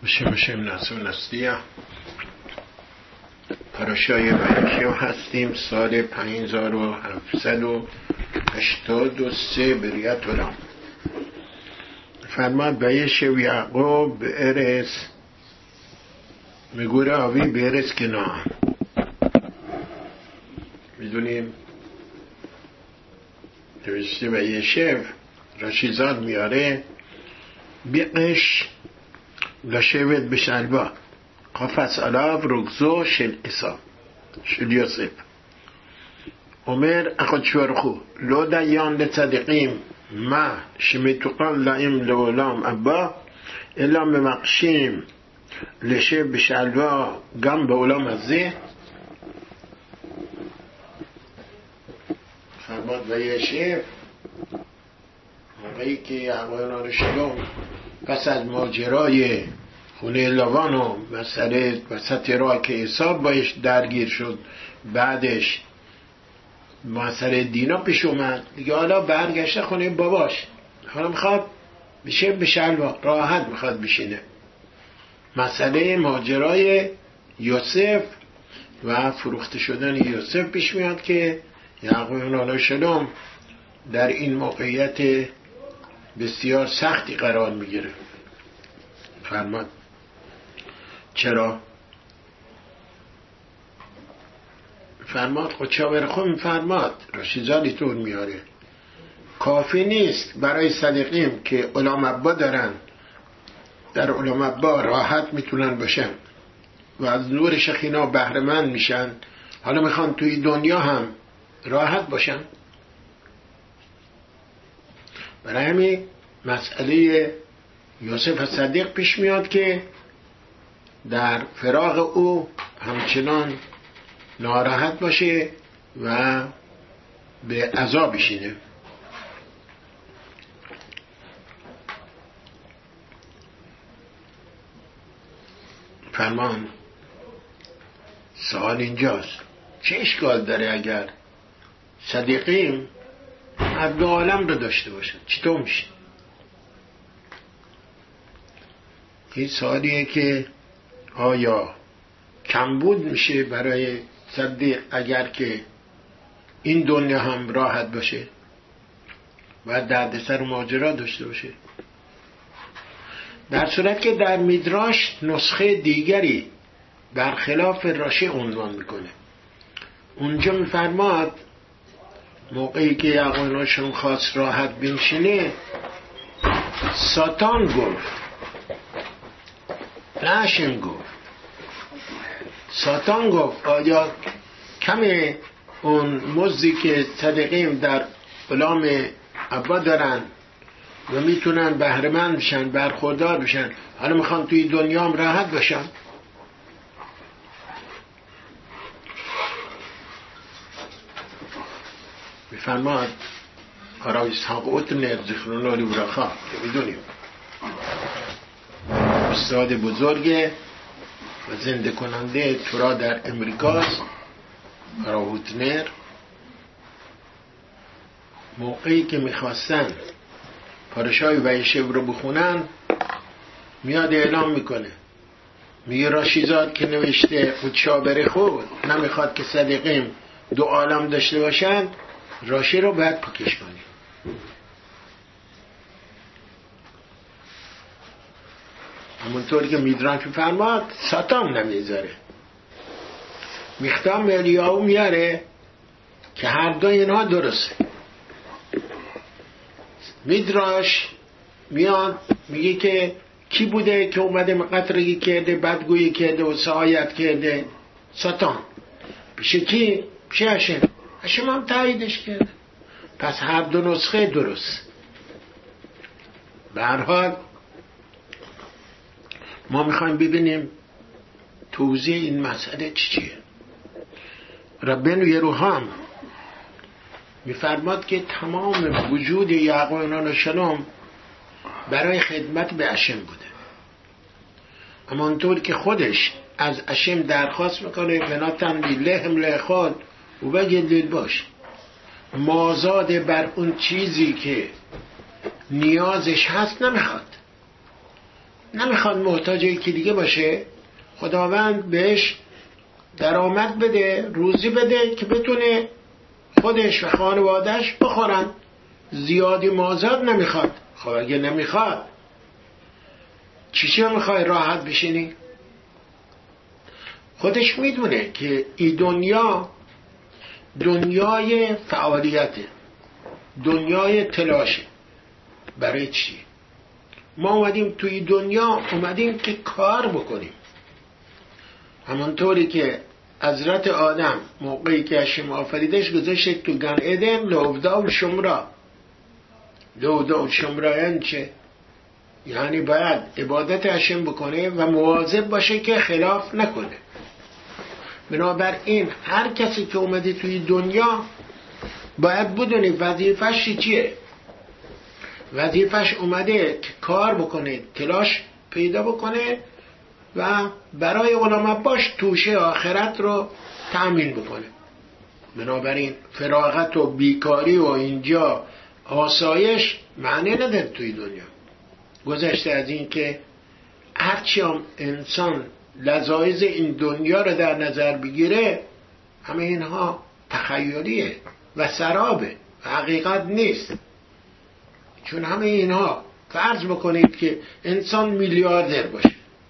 בשם نسون هستیم. پاراشای وحیشیا هستیم. سال 5783 بریت ولام. فرماد ویش و یعقوب به ارس میگوره آوی به ارس کنان. میدونیم نوشته ویشف رشیزاد میاره بیقش لشوت بشلبا قفص علاف رگزو شل اسا شل یوسف عمر اخد شورخو لو دیان لتصدقیم ما شمیتوقان لائم لولام ابا الا بمقشیم لشه بشلبا گم به اولام ازه. فرماد و یشف موقعی که یعقوب شلوم پس از ماجرای خونه لاوان و مسئله وسط راه که حساب باش درگیر شد، بعدش مسئله دینا پیش اومد دیگه، حالا برگشته خونه باباش، حالا میخواد بشه به شلوا راحت میخواد بشینه. مسئله ماجرای یوسف و فروخته شدن یوسف پیش میاد که یعقوب علیه السلام در این موقعیت بسیار سختی قرار میگیره. فرماد چرا؟ فرماد خود چاور خون فرماد رشیزالی طور میاره کافی نیست برای صدیقیم که علام ابا دارن، در علام ابا راحت میتونن باشن و از نور شخینا بهره‌مند میشن، حالا میخوان توی دنیا هم راحت باشن. برای همین مسئله یوسف صدیق پیش میاد که در فراق او همچنان ناراحت باشه و به عذاب بشینه. فرمان سوال اینجاست چه اشکال داره اگر صدیقیم از دو عالم رو داشته باشن؟ چطور میشه؟ این سوالیه که آیا کمبود میشه برای صدیق اگر که این دنیا هم راحت باشه و دردسر و ماجرا داشته باشه؟ در صورت که در میدراش نسخه دیگری برخلاف راشی عنوان میکنه. اونجا میفرماد موقعی که یعقوبشون خواست راحت بنشینه ساتان گفت، نشین گفت. ساتان گفت آیا کمی اون مزدی که صدیقیم در غلام ابا دارن و میتونن بهره‌مند بشن، برخوردار بشن، حالا میخوان توی دنیا هم راحت باشن؟ میفرماد آرای اسحاق اوتنر ذکرون علی برخا که میدونیم استاد بزرگ و زنده کننده تورا در امریکاست. آرای اوتنر موقعی که میخواستن پاراشای وحیشف رو بخونن میاد اعلام میکنه، میگه راشیزاد که نوشته خود شابر خود نمیخواد که صدیقیم دو عالم داشته باشن، راشی رو باید پاکش کنی. همونطور که میدران که فرماد ساتام نمیذاره. میختام الیاهو میاره که هر دو اینها درسته. میدراش میاد میگه که کی بوده که اومده قطرگی کرده، بدگویی کرده و سعایت کرده؟ ساتان. پیش کی؟ پیش هشم. هشم هم تاییدش کرده. پس هر دو نسخه درست. به هر حال ما میخوایم ببینیم توضیح این مسئله چیه. ربنا یروحم میفرماد که تمام وجود یعقوب علیه السلام برای خدمت به هشم بوده، اما اونطور که خودش از هشم درخواست میکنه بناتن لهم لخود و بگید باش، مازاد بر اون چیزی که نیازش هست نمیخواد. نمیخواد محتاج یکی دیگه باشه، خداوند بهش درآمد بده، روزی بده که بتونه خودش و خانوادهش بخورن. زیادی مازاد نمیخواد. خب اگه نمیخواد چی میخوای راحت بشینی؟ خودش میدونه که این دنیا دنیای فعالیته، دنیای تلاشه. برای چی؟ ما اومدیم توی دنیا اومدیم که کار بکنیم. همونطوری که حضرت آدم موقعی که هشم آفریدش گذاشت تو گن ادن لودا و شمرا. لودا و شمرا یعنی چه؟ یعنی باید عبادت هشم بکنه و مواظب باشه که خلاف نکنه. بنابراین هر کسی که اومده توی دنیا باید بدونه وظیفش چیه. وظیفش اومده که کار بکنه، تلاش پیدا بکنه و برای علامت باش توشه آخرت رو تأمین بکنه. بنابراین فراغت و بیکاری و اینجا آسایش معنی نداره توی دنیا. گذشته از این که هرچی هم انسان لذایز این دنیا رو در نظر بگیره، همه اینها تخیلیه و سرابه و حقیقت نیست. چون همه اینها فرض بکنید که انسان میلیاردر باشه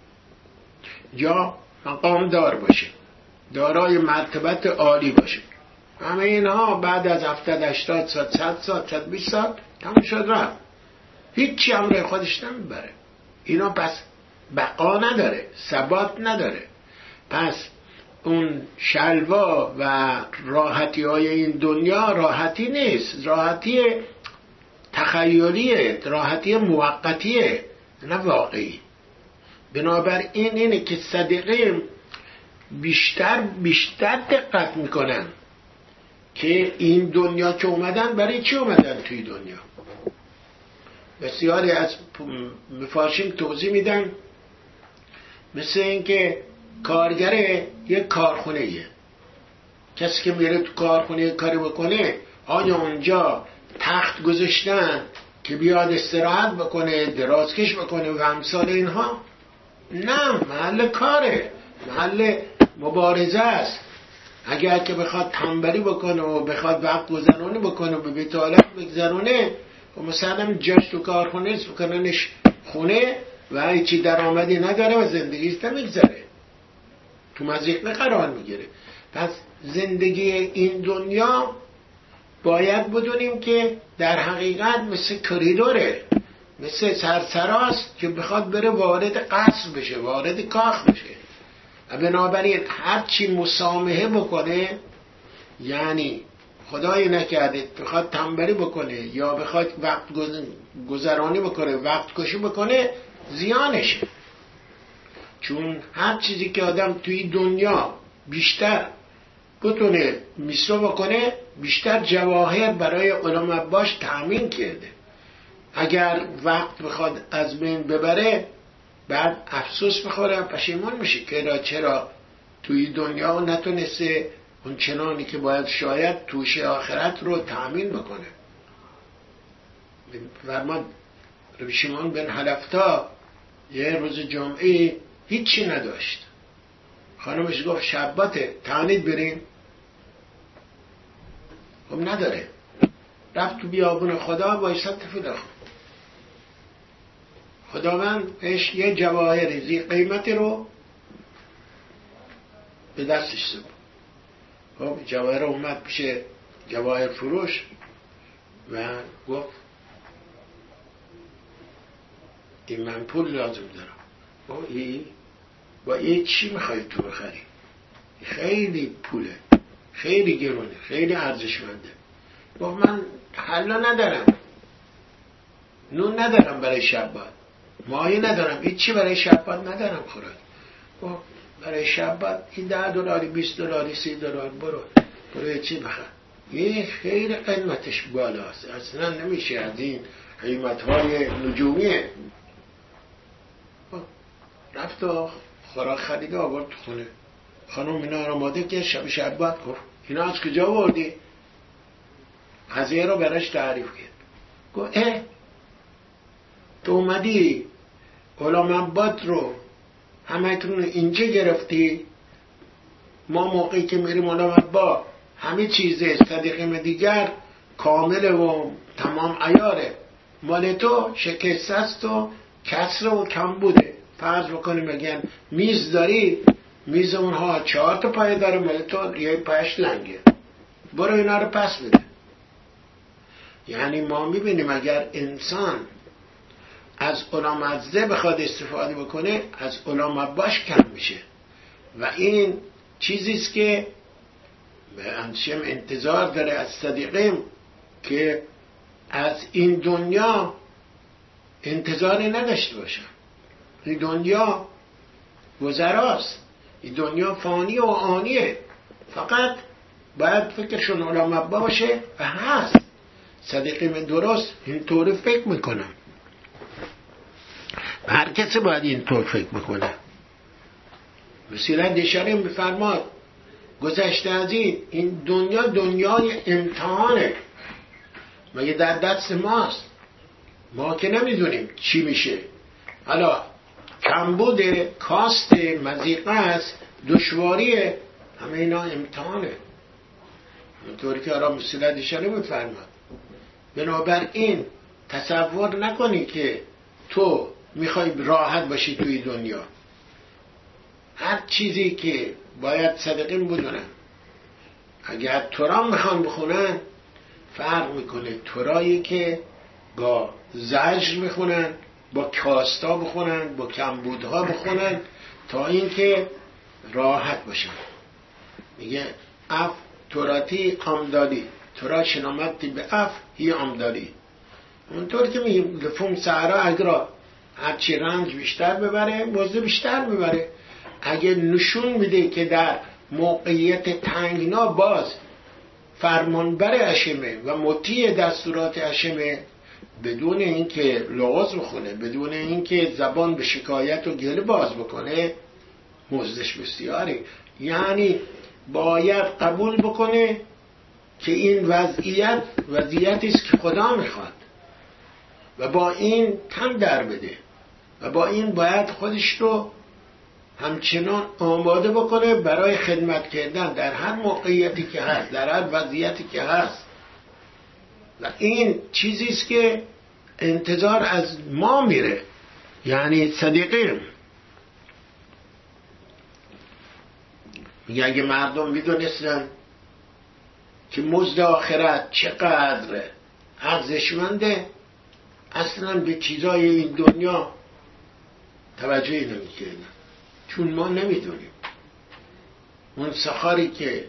یا مقام دار باشه، دارای مرتبت عالی باشه، همه اینها بعد از 70 80 سال 100 سال 120 سال تموم شد رفت، هیچی همراه خودش نمیبره. اینا پس بقا نداره، ثبات نداره. پس اون شلوا و راحتی های این دنیا راحتی نیست، راحتی تخیلیه، راحتی موقتیه، نه واقعی. بنابراین اینه که صدقه بیشتر دقت میکنن که این دنیا که اومدن برای چی اومدن توی دنیا. بسیاری از مفارشین توضیح میدن مثل این که کارگر یک کارخونه یه. کسی که میره تو کارخونه کاری بکنه، آیا اونجا تخت گذاشتن که بیاد استراحت بکنه، درازکش بکنه و امثال اینها؟ نه، محل کاره، محل مبارزه است. اگر که بخواد تنبلی بکنه و بخواد وقت گذرانه بکنه و به بطالت بگذرانه و مثلا جاش تو کارخونه است بکننش خونه و هیچی درآمدی نداره و زندگیش نمیگذره، تو مضیقه قرار میگیره. پس زندگی این دنیا باید بدونیم که در حقیقت مثل کریدوره، مثل سرسراست که بخواد بره وارد قصر بشه، وارد کاخ بشه. و بنابراین هرچی مسامحه بکنه، یعنی خدای نکرده بخواد تنبلی بکنه یا بخواد وقت گذرانی بکنه، وقت کشی بکنه، زیانشه. چون هر چیزی که آدم توی دنیا بیشتر بتونه مصرف بکنه، بیشتر جواهر برای علامت باش تأمین کرده. اگر وقت بخواد از بین ببره، بعد افسوس بخوره، پشیمون میشه که چرا توی دنیا نتونسته اون چنانی که باید شاید توشه آخرت رو تأمین بکنه. فرمان ربی شیمون بن حلفتا یه روز جمعه هیچی نداشت. خانمش گفت شباته، تعنید بریم؟ خب نداره. رفت تو بیابون خدا وایساد تفیده خود. خداوند بهش یه جواهر زی قیمتی رو به دستش سپرد. خب جواهر اومد پیش جواهر فروش و گفت این من پول لازم دارم. با این چی میخوای تو بخری؟ خیلی پوله، خیلی گرونه، خیلی ارزشمنده. گفت من حلا ندارم، نون ندارم برای شبات، مایه ندارم، هیچی برای شبات ندارم خوراک. گفت برای شبات این $10 $20 $30 برو چی بخر. یه خیلی قیمتش بالاست، اصلا نمیشه از این قیمت‌های نجومیه. رفت و خوراک خریده آورد تو خونه. خانم اینا رو آماده که شبات گفت اینا از کجا آوردی؟ قضیه رو براش تعریف کرد. گفت تو اومدی علام‌آباد رو همکنون اینجا گرفتی. ما موقعی که میریم علام‌آباد همه چیز صدیقیم دیگر کامل و تمام عیاره، مال تو شکسته است و کسر و کم بوده. فرض بکنیم بگن میز داری، میز اونها 4 تا پایه داره، مال تو یه پایش لنگه، برو اینا رو پس بده. یعنی ما میبینیم اگر انسان از علام‌عزه بخواد استفاده بکنه، از علام‌باش کم میشه. و این چیزیست که به انشم انتظار داره از صدیقیم که از این دنیا انتظاری نداشته باشن. این دنیا گذراست، این دنیا فانی و آنیه، فقط باید فکرشون علام‌با باشه و هست. صدیقیم درست اینطور فکر میکنن. هر کسی باید اینطور فکر میکنه. بسیار دیشاریم بفرماد گذشته از این دنیا دنیای امتحانه، مگه در دست ماست؟ ما که نمیدونیم چی میشه. حالا کمبود، کاست، مضیقه است، دشواریه، همه اینا امتحانه. اونطوری که آرام بسیار دیشاریم بفرماد. بنابراین تصور نکنی که تو میخوای راحت باشی توی دنیا. هر چیزی که باید صدقین بدونن، اگر تورا میخوان بخونن فرق میکنه. تورایی که با زجر میخونن، با کاستا بخونن، با کمبودها بخونن، تا اینکه راحت باشن. میگه اف توراتی آمداری، تورا شنامتی به اف هی آمداری. اونطور که میگه لفوم سعرا اگرا، هرچی رنج بیشتر ببره مزد بیشتر ببره. اگه نشون میده که در موقعیت تنگنا باز فرمانبر اشمه و مطیع دستورات اشمه، بدون اینکه لغز بخونه، بدون اینکه زبان به شکایت و گله باز بکنه، مزدش بسیاری. یعنی باید قبول بکنه که این وضعیتی است که خدا میخواد و با این تن در بده و با این باید خودش رو همچنان آماده بکنه برای خدمت کردن در هر موقعیتی که هست، در هر وضعیتی که هست. و این چیزیست که انتظار از ما میره. یعنی صدیقیم میگه اگه مردم میدونستن که مزد آخرت چقدر ارزشمنده، اصلا به چیزای این دنیا توجهی نمیکردن. چون ما نمیدونیم اون سخاری که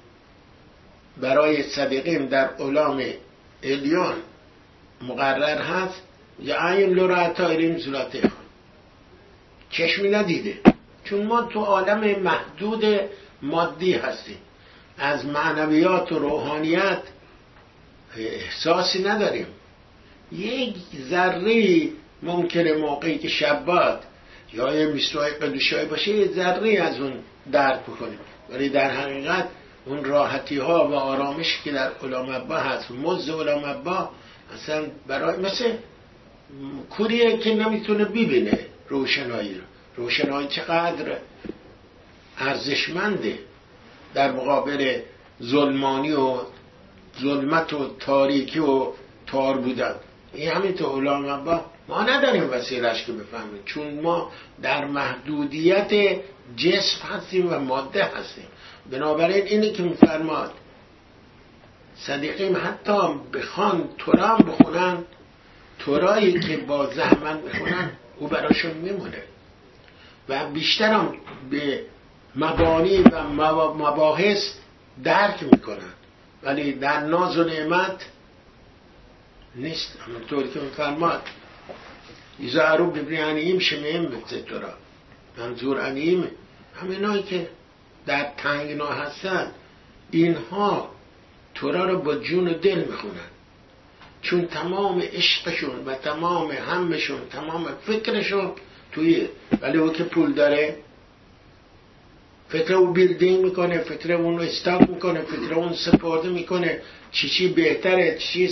برای صدیقیم در علام الیون مقرر هست، یا این لورعتا ایریم زلاته خان چشمی ندیده. چون ما تو عالم محدود مادی هستیم، از معنویات و روحانیت احساسی نداریم. یک ذره ممکنه موقعی که شبات یا یه میسوای قدوشای باشه یه ذره از اون درک بکنیم، ولی در حقیقت اون راحتی ها و آرامش که در علام‌ابا هست، مزد علام‌ابا اصلا برای مثل کوریه که نمیتونه ببینه روشنایی رو. روشنایی چقدر ارزشمنده در مقابل ظلمانی و ظلمت و تاریکی و تار بودن. این همین تو علام‌ابا ما نداریم وسیله‌اش که بفهمیم، چون ما در محدودیت جسم هستیم و ماده هستیم. بنابراین اینی که میفرماد صدیقیم حتی بخوان تورا بخونن، تورایی که با زحمت بخونن او براشون میمونه و بیشترم به مبانی و مباحث درک میکنن، ولی در ناز و نعمت نیست. همونطور که میفرماد ایزا رو ببریانیم شمیم بسه تورا، منظور انیم همینایی که در تنگنا هستن، اینها تورا رو با جون و دل میخونن، چون تمام عشقشون و تمام همشون، تمام فکرشون توی. ولی او که پول داره فکر او بیلدینگ میکنه، فکر اون رو استاک میکنه، فکر اون سپرده میکنه، چی بهتره، چی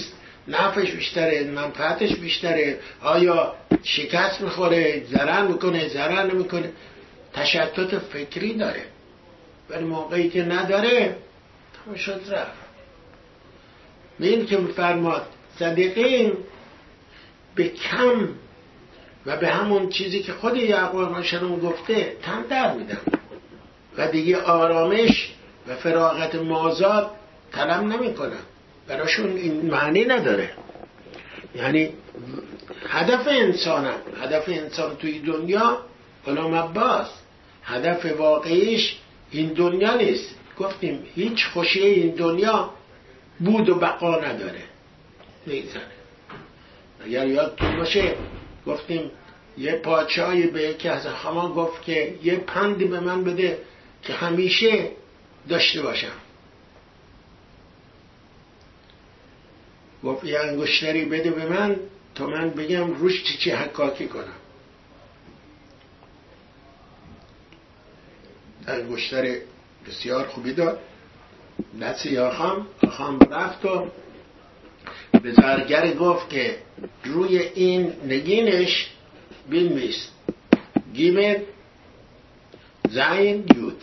نفعش بیشتره، منفعتش بیشتره، آیا شکست میخوره، ضرر میکنه، ضرر نمیکنه. تشتت فکری داره. ولی موقعی که نداره تمام شد رفت. این که میفرماد صدیقین به کم و به همون چیزی که خود یعقوب علیه گفته تن در میدم و دیگه آرامش و فراغت مازاد طلب نمی کنم. براشون این معنی نداره. یعنی هدف انسان توی دنیا غلام عباس، هدف واقعیش این دنیا نیست. گفتیم هیچ خوشی این دنیا بود و بقا نداره، نیزنه. اگر یادتون باشه گفتیم یه پادشاهی به یکی از خامان گفت که یه پندی به من بده که همیشه داشته باشم. گفت یه انگشتری بده به من تا من بگم روش چی حکاکی کنم. انگشتر بسیار خوبی داد دست آخام رفت و به زرگر گفت که روی این نگینش بنویس گیمل زین یود.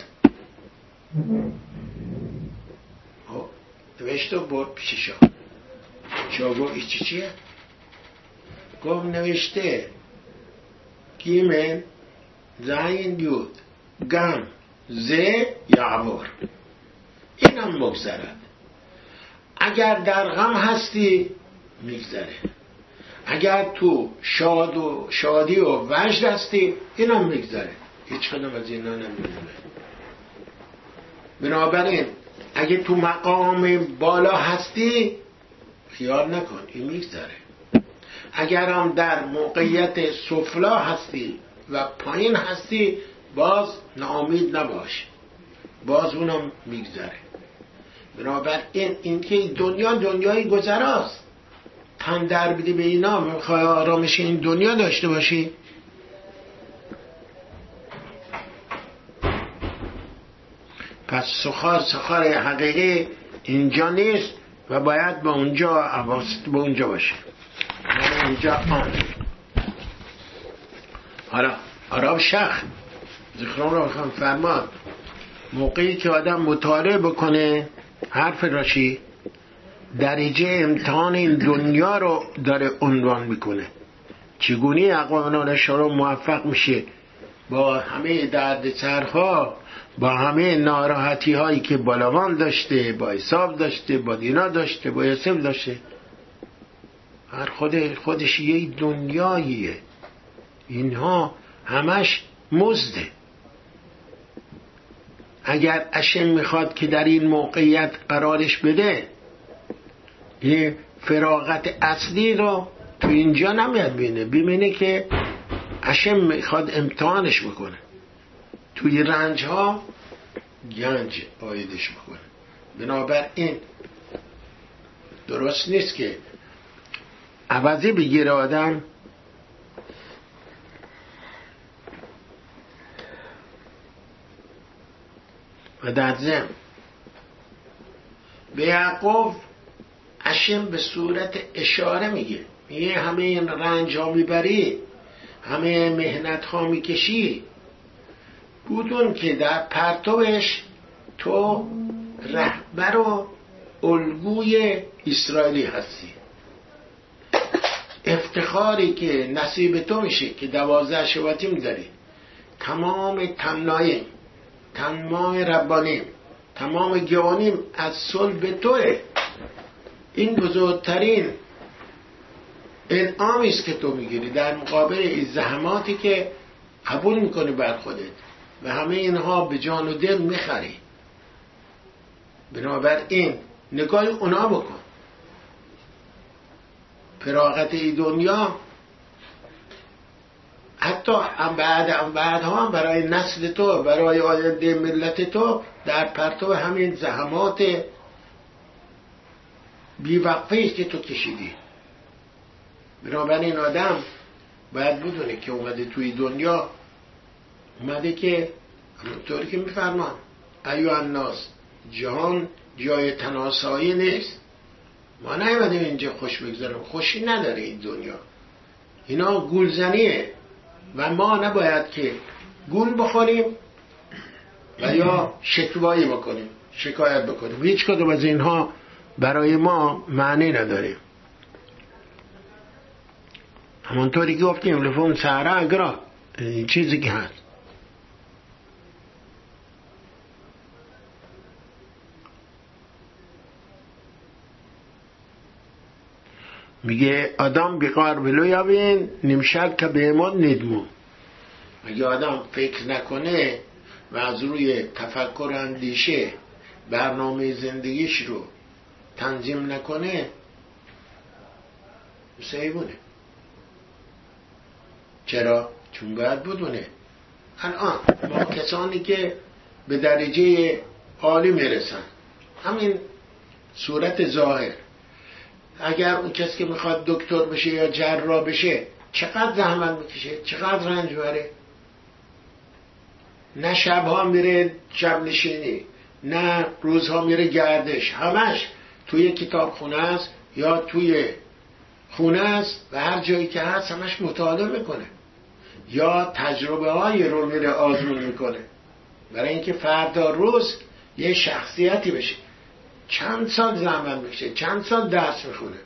نوشت و برد پیش شاه گفت این چیه؟ گفت نوشته گیمل زین یود گم زه یعور. اینم مگذرد. اگر در غم هستی میگذره، اگر تو شادی و وجد هستی اینم میگذره. هیچ کدام از اینا نمیمونه. بنابراین اگه تو مقام بالا هستی خیال نکن این میگذره. اگر هم در موقعیت سفلا هستی و پایین هستی باز ناامید نباش، باز اونم میگذره. بنابراین این که دنیای گذراست. تن در بدی به اینا، میخوای آرامش این دنیا داشته باشی. پس سخار حقیقی اینجا نیست و باید به اونجا حواست به اونجا باشه. اونجا حالا عرب شخ ذکران رو بخوام فرماد موقعی که آدم مطالعه بکنه حرف راشی درجه امتحان این دنیا رو داره عنوان میکنه. چگونه اقوام رو موفق میشه با همه دردسرها، با همه ناراحتی هایی که بالاوان داشته، با حساب داشته، با دینا داشته، با یوسف داشته، هر خودش یه دنیاییه. اینها همش مزده. اگر اشم میخواد که در این موقعیت قرارش بده، یه فراغت اصلی رو تو اینجا نمیاد ببینه که اشم میخواد امتحانش بکنه، توی رنج ها گنج آیدش بکنه. بنابراین درست نیست که عوضی بگیره آدم و در ضمن به یعقوب اشم به صورت اشاره میگه همه این رنج ها میبری، همه مهنت ها میکشی، بدون که در پرتوش تو رهبر و الگوی اسرائیلی هستی. افتخاری که نصیب تو میشه که 12 شباطیم داری، تمام تمنایم، تمام ربانیم، تمام گوانیم از صلب توه. این بزرگترین انعامی است که تو میگیری در مقابل این زحماتی که قبول میکنی بر خودت و همه اینها به جان و دل میخری. بنابراین نگاه اونا بکن. فراغت این دنیا حتی بعدها هم برای نسل تو، برای آینده ملت تو در پرتو همین زحمات بیوقفه‌ای که تو کشیدی. بنابراین آدم باید بدونه که اومده توی دنیا، اومده که همونطوری که میفرمان ایوه الناس، جهان جای تناسایی نیست. ما نیومدیم اینجا خوش بگذاریم، خوشی نداره این دنیا، اینا گولزنیه و ما نباید که گول بخوریم و یا شکوایی بکنیم، شکایت بکنیم. هیچ کدوم از اینها برای ما معنی نداره. همونطوری که گفتیم لفون سهره اگرا این چیزی که هست. میگه آدم بیقار بلو یابین نمشد که بهمان ندمو. اگه آدم فکر نکنه و از روی تفکر اندیشه برنامه زندگیش رو تنظیم نکنه سیبونه. چرا؟ چون باید بدونه الان ما کسانی که به درجه عالی میرسن، همین صورت ظاهر، اگر اون کسی که میخواد دکتر بشه یا جراح بشه چقدر زحمت میکشه، چقدر رنج بره، نه شبها میره شب نشینی، نه روزها میره گردش، همش توی کتابخونه است یا توی خونه است و هر جایی که هست همش مطالعه میکنه یا تجربه های رو میره آزمون میکنه برای اینکه فردا روز یه شخصیتی بشه. چند سال زحمت میکشه، چند سال درس میخونه،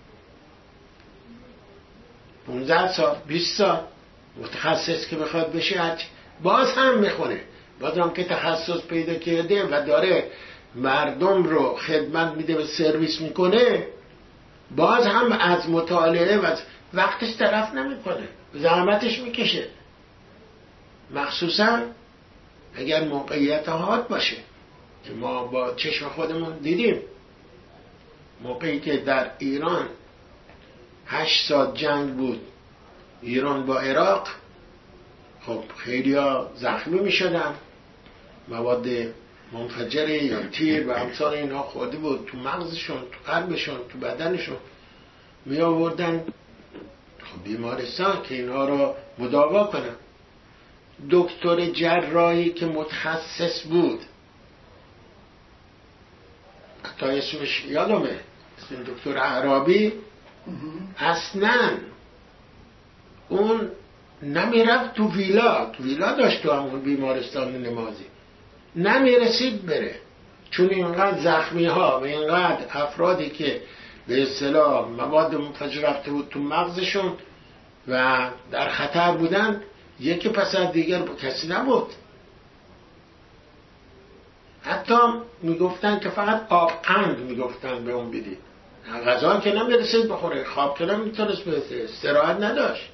15 سال 20 سال متخصص که بخواد بشه باز هم میخونه، باز هم که تخصص پیدا کرده و داره مردم رو خدمت میده و سرویس میکنه، باز هم از مطالعه و وقتش طرف نمیکنه، زحمتش میکشه. مخصوصا اگر موقعیت حاد باشه که ما با چشم خودمون دیدیم، موقعی که در ایران 8 سال جنگ بود، ایران با عراق، خب خیلی ها زخمی می شدن، مواد منفجره یا تیر و امثال اینها خورده بود تو مغزشون، تو قلبشون، تو بدنشون، می آوردن خب بیمارستان که اینها رو مداوا کنن. دکتر جراحی که متخصص بود، حتی اسمش یادمه، اسم دکتر عرابی، اصلا اون نمیرفت تو ویلا داشت تو همون بیمارستان نمازی، نمیرسید بره، چون اینقدر زخمی ها و اینقدر افرادی که به اصطلاح مواد منفجر رفته بود تو مغزشون و در خطر بودن، یکی پس از دیگر کسی نبود. حتی میگفتن که فقط آب قند میگفتن به اون بدید، غذا که نمیرسید بخوره، خواب که نمیتونست برسه، استراحت نداشت.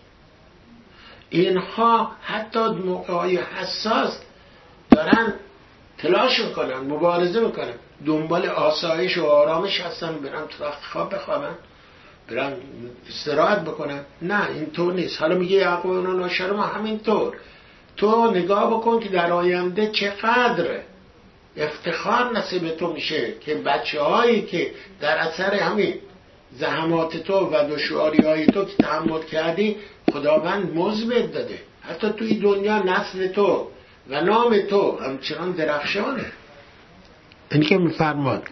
اینها حتی موقعهای حساس دارن تلاش میکنن، مبارزه میکنن، دنبال آسایش و آرامش هستن، برن تو وقت خواب بخوابن، برن استراحت بکنن. نه اینطور نیست. حالا میگه یعقوب ناشر ما همینطور. تو نگاه بکن که در آینده چقدر افتخار نصیب تو میشه که بچه هایی که در اثر همین زحمات تو و دشواری های تو که تحمل کردی خداوند مثبت داده، حتی توی دنیا نسل تو و نام تو همچنان درخشانه. این که میفرماد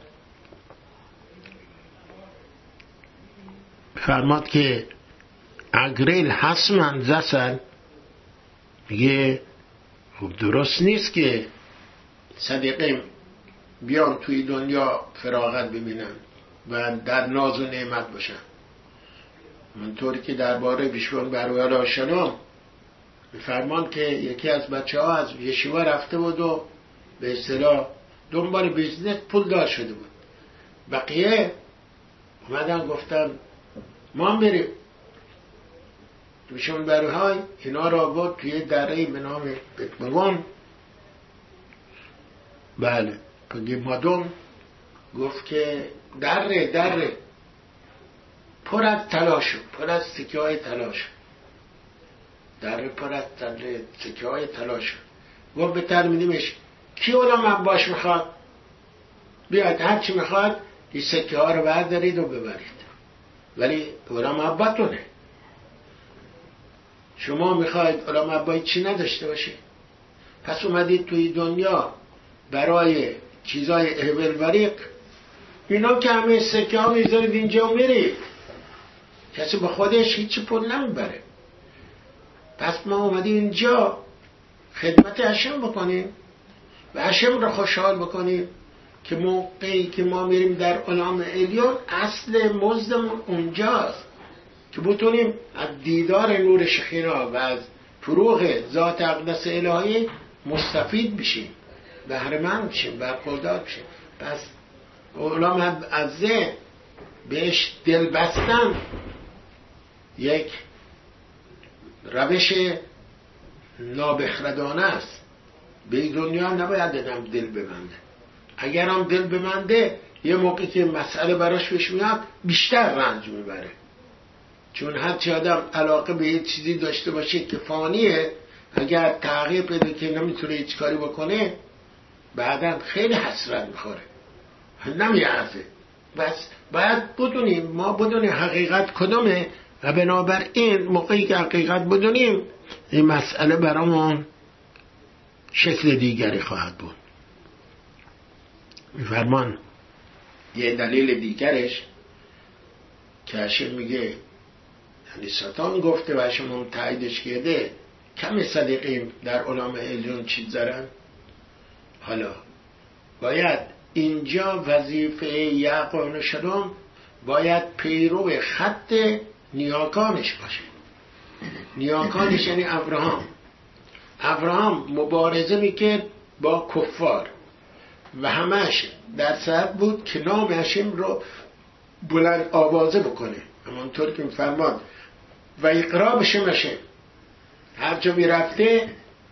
که اگریل حسمن زسن، میگه خب درست نیست که صدیقیم بیان توی دنیا فراغت ببینن و در ناز و نعمت باشن. منطوری که درباره بیشون برای راشنام میفرمان که یکی از بچه ها از یشیوا رفته بود و به اصطلاح دنبال بیزنس پول دار شده بود. بقیه اومدن گفتن ما هم بریم. بیشون برای اینا را بود توی دره به نام بتمگون. بله پگی مادون گفت که دره پر از تلاش، پر از سکه های تلاش، دره پر از سکه های تلاش. گفت بهتر میدیمش کی علام عباس میخواد بیاید، هر چی میخواد این سکه ها رو بردارید و ببرید، ولی علام عباسونه. شما میخواید علام عباس چی نداشته باشه؟ پس اومدید توی دنیا برای چیزای اهبل وریق اینا که همه سکه ها میذارید اینجا میرید، کسی با خودش هیچی پول نمیبره. پس ما اومدیم اینجا خدمت هشم بکنیم و هشم رو خوشحال بکنیم که موقعی که ما میریم در عالم علیون اصل مزدمون اونجاست که بتونیم از دیدار نور شخینا و از فروغ ذات اقدس الهی مستفید بشیم، بهره‌مند بشیم، برخوردار بشیم. پس علام از بهش دل بستن یک روش نابخردانه است. به این دنیا نباید آدم دل ببنده. اگر هم دل ببنده یه موقعی که مسئله براش پیش میاد بیشتر رنج میبره، چون هرچی آدم علاقه به یه چیزی داشته باشه که فانیه، اگر تغییر پیدا که نمیتونه هیچ کاری بکنه بعداً خیلی حسرت میخوره، نمیارزه. بس باید بدونیم، ما بدونیم حقیقت کدومه و بنابراین موقعی که حقیقت بدونیم این مسئله برامون شکل دیگری خواهد بود. میفرمان یه دلیل دیگرش که هشم میگه، یعنی ساتان گفته و هشم هم تاییدش کرده، کم صدیقیم در علام علیون چیز دارن. حالا باید اینجا وظیفه یعقوب شدم باید پیرو خط نیاکانش باشه. نیاکانش یعنی ابراهام مبارزه میکرد با کفار و همش در صحت بود که نام هشم رو بلند آوازه بکنه، همانطور که میفرماد و اقرا بشه هشم. هر جا میرفته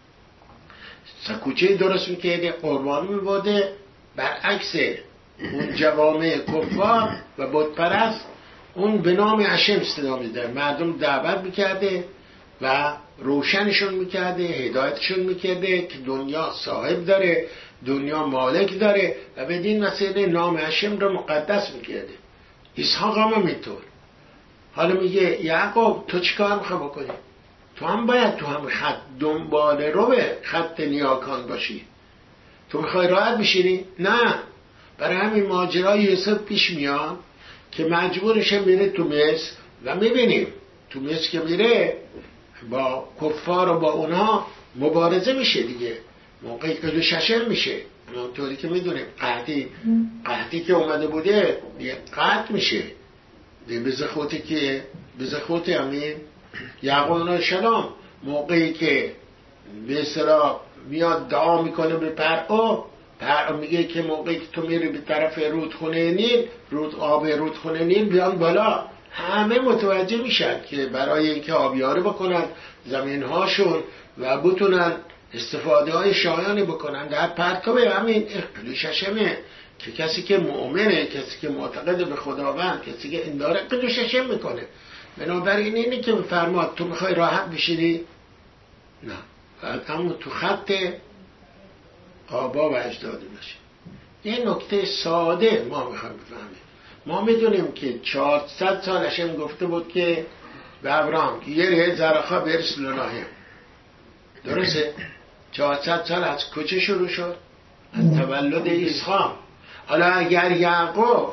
سکوچه درست میکرده، قربانی میبوده، برعکس اون جوامع کفار و بت پرست اون به نام هشم صدا میده، مردم دعوت میکرده و روشنشون میکرده، هدایتشون میکرده که دنیا صاحب داره، دنیا مالک داره و بدین وسیله نام هشم رو مقدس میکرده. اسحاق هم اینطور. حالا میگه یعقوب تو چیکار میخوای بکنی؟ تو هم باید تو هم خط دنبال رو به خط نیاکان باشی. تو میخوای راحت بشینی؟ نه. برای همین ماجرای یوسف پیش میاد که مجبورشه میره تو مصر و میبینیم تو مصر که میره با کفار و با اونها مبارزه میشه دیگه، موقعی که دو ششم میشه، اونطوری که میدونیم قحطی که اومده بوده دیگه قحط میشه دیگه. بزخوتی همین یعقوب علیه السلام موقعی که به اصطلاح میاد دعا میکنه به پرعو میگه که موقعی که تو میری به طرف رودخونه نیل، آب رودخونه نیل بیان بالا، همه متوجه میشن که برای اینکه آبیاری بکنن زمینهاشون و بتونن استفاده های شایانی بکنن در پرتاب همین اقلی ششمه که کسی که مؤمنه، کسی که معتقد به خداوند، کسی که این داره اقلی ششم میکنه. بنابراین اینه که فرماد تو میخوای راحت بشینی؟ نه، باید همون تو خط آبا و اجدادی باشه. این نکته ساده ما میخوایم بفهمیم. ما میدونیم که 400 سال هشم گفته بود که به ابراهام که یه ریه زرخا برس لناهیم. درسته؟ 400 سال از کجا شروع شد؟ از تولد اسحاق. حالا اگر یعقوب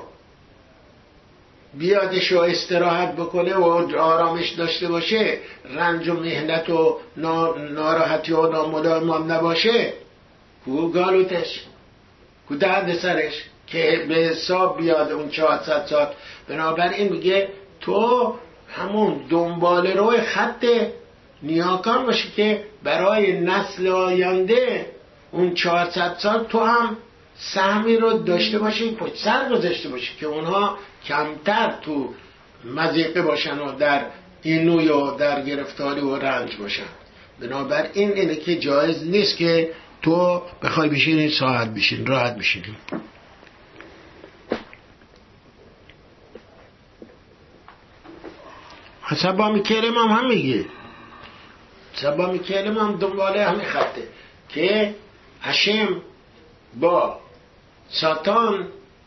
بیادش و استراحت بکنه و آرامش داشته باشه، رنج و مهنت و ناراحتی و ناملایمان نباشه، کو گالوتش، کو درد سرش که به حساب بیاد اون 400 سال. بنابراین میگه تو همون دنبال روی خط نیاکان باشی که برای نسل آینده اون 400 سال تو هم سهمی رو داشته باشی، پشت سر گذاشته باشی که اونها کمتر تو مضیقه باشن و در اینوی و در گرفتاری و رنج باشن. بنابراین اینه که جایز نیست که تو بخوای بشینی ساعت بشین راحت بشینی. سبا میکرم هم میگه، سبا میکرم هم دنباله همین خطه که هشم با ساتان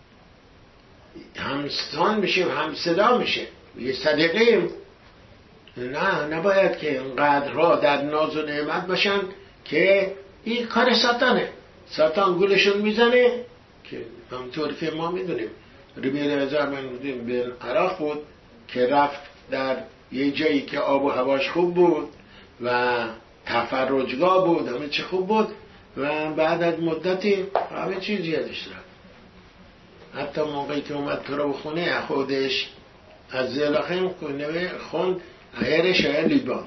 همستان میشه، هم صدا میشه، یه صدیقیم. نه، نباید که انقدر را در ناز و نعمت باشن که این کار ساتانه. ساتان گولشون میزنه که همطور که ما میدونیم ربیع هزار بن به عراق بود که رفت در یه جایی که آب و هواش خوب بود و تفرجگاه بود، همه چی خوب بود و بعد از مدتی همه چیز یادش رفت. حتی موقعی که اومد تو رو خونه خودش از زلاخیم خوند غیر شاید لیبان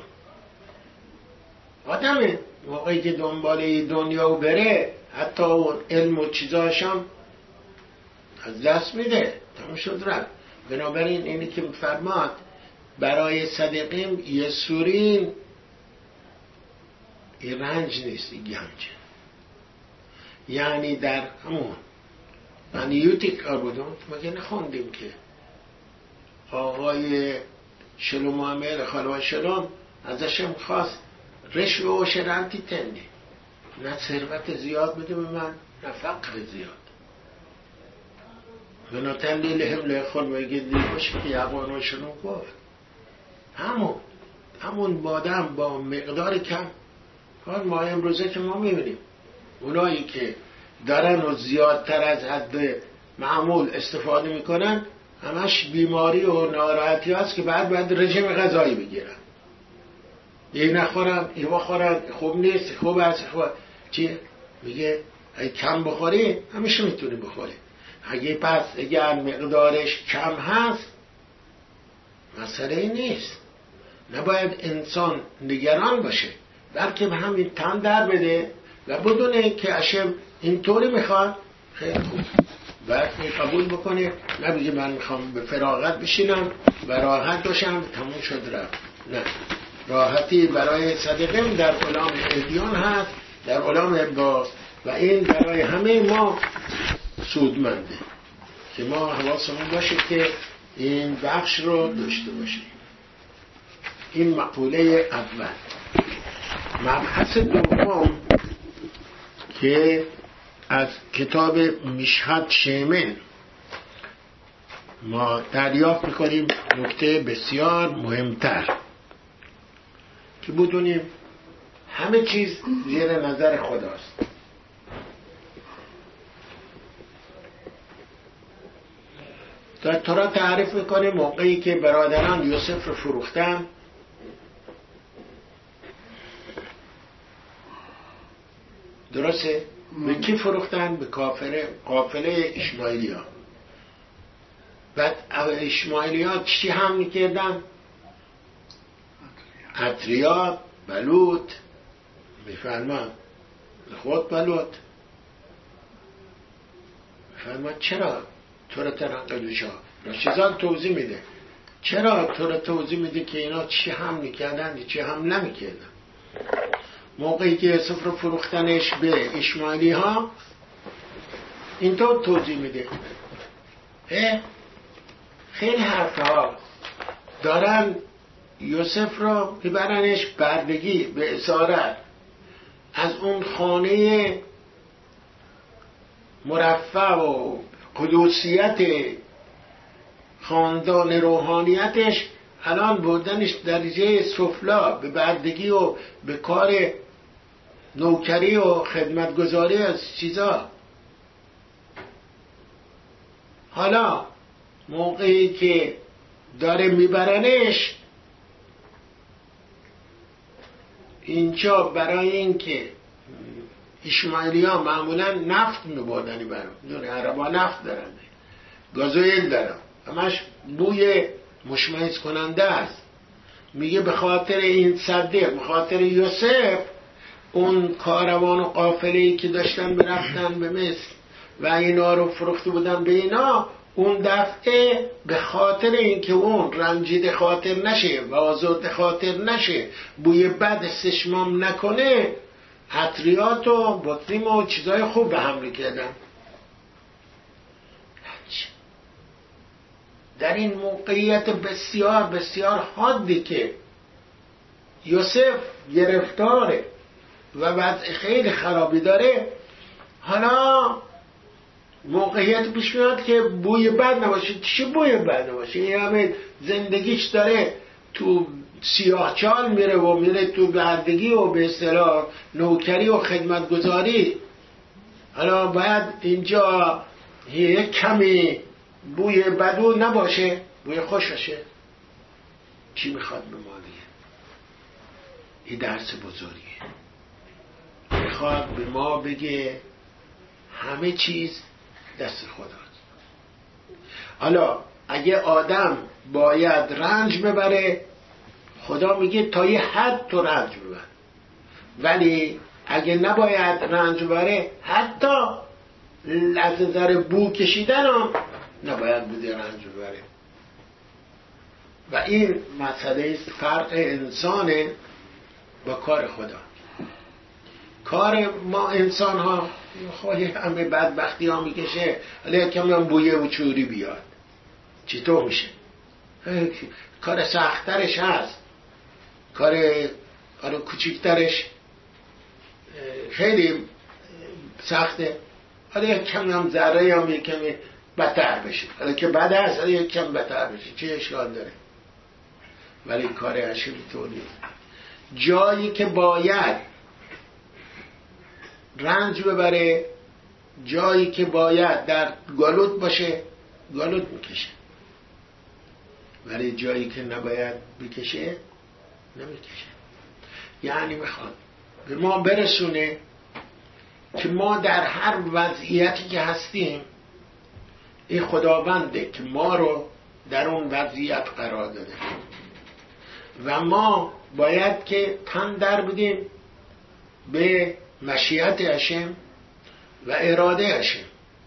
آدمه موقعی که دنبال دنیا بره حتی اون علم و چیزاشم از دست میده، تمام شد رفت. بنابراین اینی که فرماد برای صدیقیم یه سورین این رنج نیست، این گنجه. یعنی در همون من یوتی کار بودم مگه نخوندیم که آقای شلوم عامل خالوان شلوم ازشم خواست رشوه و شرنتی تنی، نه ثروت زیاد بده به من نه فقر زیاد. بناتن لیلهم لیخون میگه باشه که یقوان شلوم گفت همون بادم با مقدار کم. حال ما امروزه که ما میبینیم اونایی که دارن و زیادتر از حد معمول استفاده میکنن همش بیماری و ناراحتی هست که بعد رژیم غذایی بگیرن، یه نخورن یه بخورن، خوب نیست، خوب هست، خوب چی؟ میگه اگه کم بخوری همیشه میتونی بخوری، اگر مقدارش کم هست مسئله نیست. نباید انسان نگران باشه، بلکه به همین تن در بده و بدونه که اشم اینطوری میخواد خیلی خوب باید قبول بکنه، نبیگه من میخوام به فراغت بشینم و راحت باشم تموم شد رفت. نه، راحتی برای صدیقیم در علام ادیان هست، در علام اباس و این برای همه ما سودمنده که ما حواسمون باشه که این بخش رو داشته باشیم. این مقوله اول. مبحث دوم که از کتاب مشهد شیمن ما دریافت میکنیم نکته بسیار مهمتر که بدونیم همه چیز زیر نظر خداست. در تورات تعریف میکنه موقعی که برادران یوسف رو فروختن درسته؟ به کی فروختن؟ به قافله اشماعیلی ها. بعد اشماعیلی ها چی هم میکردن؟ اتریا، بلوط میفرمان خود بلوط میفرمان چرا تورات قدوس ها راشیزان توضیح میده چرا تورات توضیح میده که اینا چی هم میکردن چی هم نمیکردن. موقعی که یوسف رو فروختنش به اشماعیلی ها اینطور توضیح میده خیلی حرفها دارن یوسف رو میبرنش بردگی به اسارت از اون خانه مرفع و قدوسیت خاندان روحانیتش الان بردنش درجه سفلا به بردگی و به کار نوکری و خدمتگزاری از چیزا. حالا موقعی که داره میبرنش اینجا برای اینکه اشماعیلی ها معمولا نفت میبردنی برام عربا نفت دارن گازوئیل دارن همش بوی مشمئز کننده است. میگه به خاطر این صدیق به خاطر یوسف اون کاروان و قافله‌ای که داشتن برفتن به مصر و اینا رو فروخته بودن به اینا اون دفعه به خاطر اینکه اون رنجیده خاطر نشه و آزرده خاطر نشه بوی بد استشمام نکنه عطریات و بطریم و چیزای خوب به حمله کردن. در این موقعیت بسیار بسیار حادی که یوسف گرفتاره و وضع خیلی خرابی داره حالا موقعیت پیش میاد که بوی بد نباشه. چی بوی بد نباشه؟ این همه زندگیش داره تو سیاهچال میره و میره تو بردگی و به اصطلاح نوکری و خدمتگزاری. حالا باید اینجا یک کمی بوی بدو نباشه، بوی خوش باشه. چی میخواد به ما بگه؟ این درس بزرگیه. میخواد به ما بگه همه چیز دست خداست. حالا اگه آدم باید رنج ببره، خدا میگه تا یه حد تو رنج ببر، ولی اگه نباید رنج ببره، حتی از نظر بو کشیدن هم نباید بوده رنج ببره. و این مسئله است، فرق انسانه با کار خدا. کار ما انسان ها خواهی همه بدبختی ها میکشه، ولی یکم هم بویه و چوری بیاد چطور میشه؟ کار سخت‌ترش هست، کار کوچیک‌ترش خیلی سخته، حالا یک کمی هم ذره هم یک کمی بدتر بشه، حالا که بد هست حالا یک کم بدتر بشه، چه اشکال داره؟ ولی کار عشقی طور نیست. جایی که باید رنج ببره، جایی که باید در گالوت باشه گالوت میکشه، ولی جایی که نباید بکشه نمیکشه. یعنی میخواد به ما برسونه که ما در هر وضعیتی که هستیم، این خداونده که ما رو در اون وضعیت قرار داده و ما باید که تن در بدیم به مشیت هشم و اراده هشم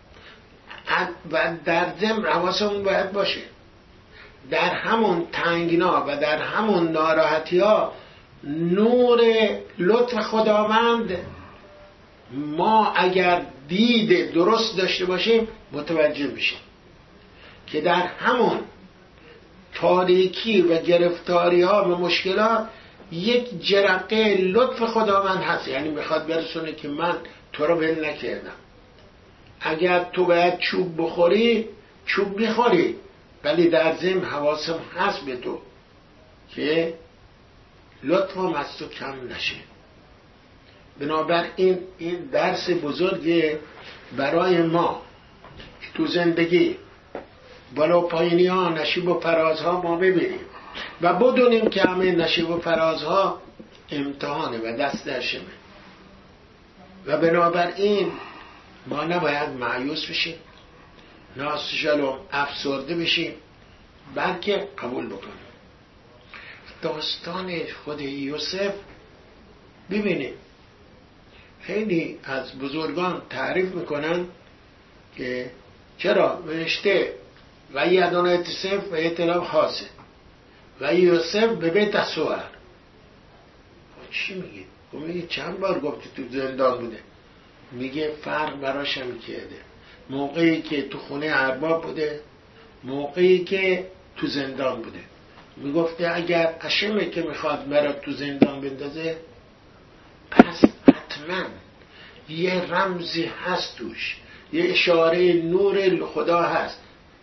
و در ضمن حواسمون باید باشه در همون تنگنا و در همون ناراحتی ها نور لطف خداوند ما اگر دید درست داشته باشیم متوجه بشیم که در همون تاریکی و گرفتاری ها و مشکلات یک جرقه لطف خداوند هست. یعنی میخواد برسونه که من تو رو ول نکردم، اگر تو باید چوب بخوری چوب میخوری، ولی در ضمن حواسم هست به تو که لطفم از تو کم نشه. بنابراین این درس بزرگه برای ما که تو زندگی بالا و پایینی ها، نشیب و فرازها ما ببینیم و بدونیم که همه نشیب و فرازها امتحانه و دست هشمه و بنابراین ما نباید مایوس بشیم، ناسجلوم افسرده بشیم، بلکه قبول بکنیم. داستان خود یوسف ببینید، خیلی از بزرگان تعریف میکنن که چرا نوشته و یدانه اتصف و اطلاف خاصه و یوسف به بیت السوار. چی میگه؟ میگه چند بار گفته تو زندان بوده، میگه فرق براش هم کرده، موقعی که تو خونه ارباب بوده، موقعی که تو زندان بوده. میگفته اگر هشمه که میخواد مرا تو زندان بندازه، پس حتما یه رمزی هست توش، یه اشاره نور خدا هست.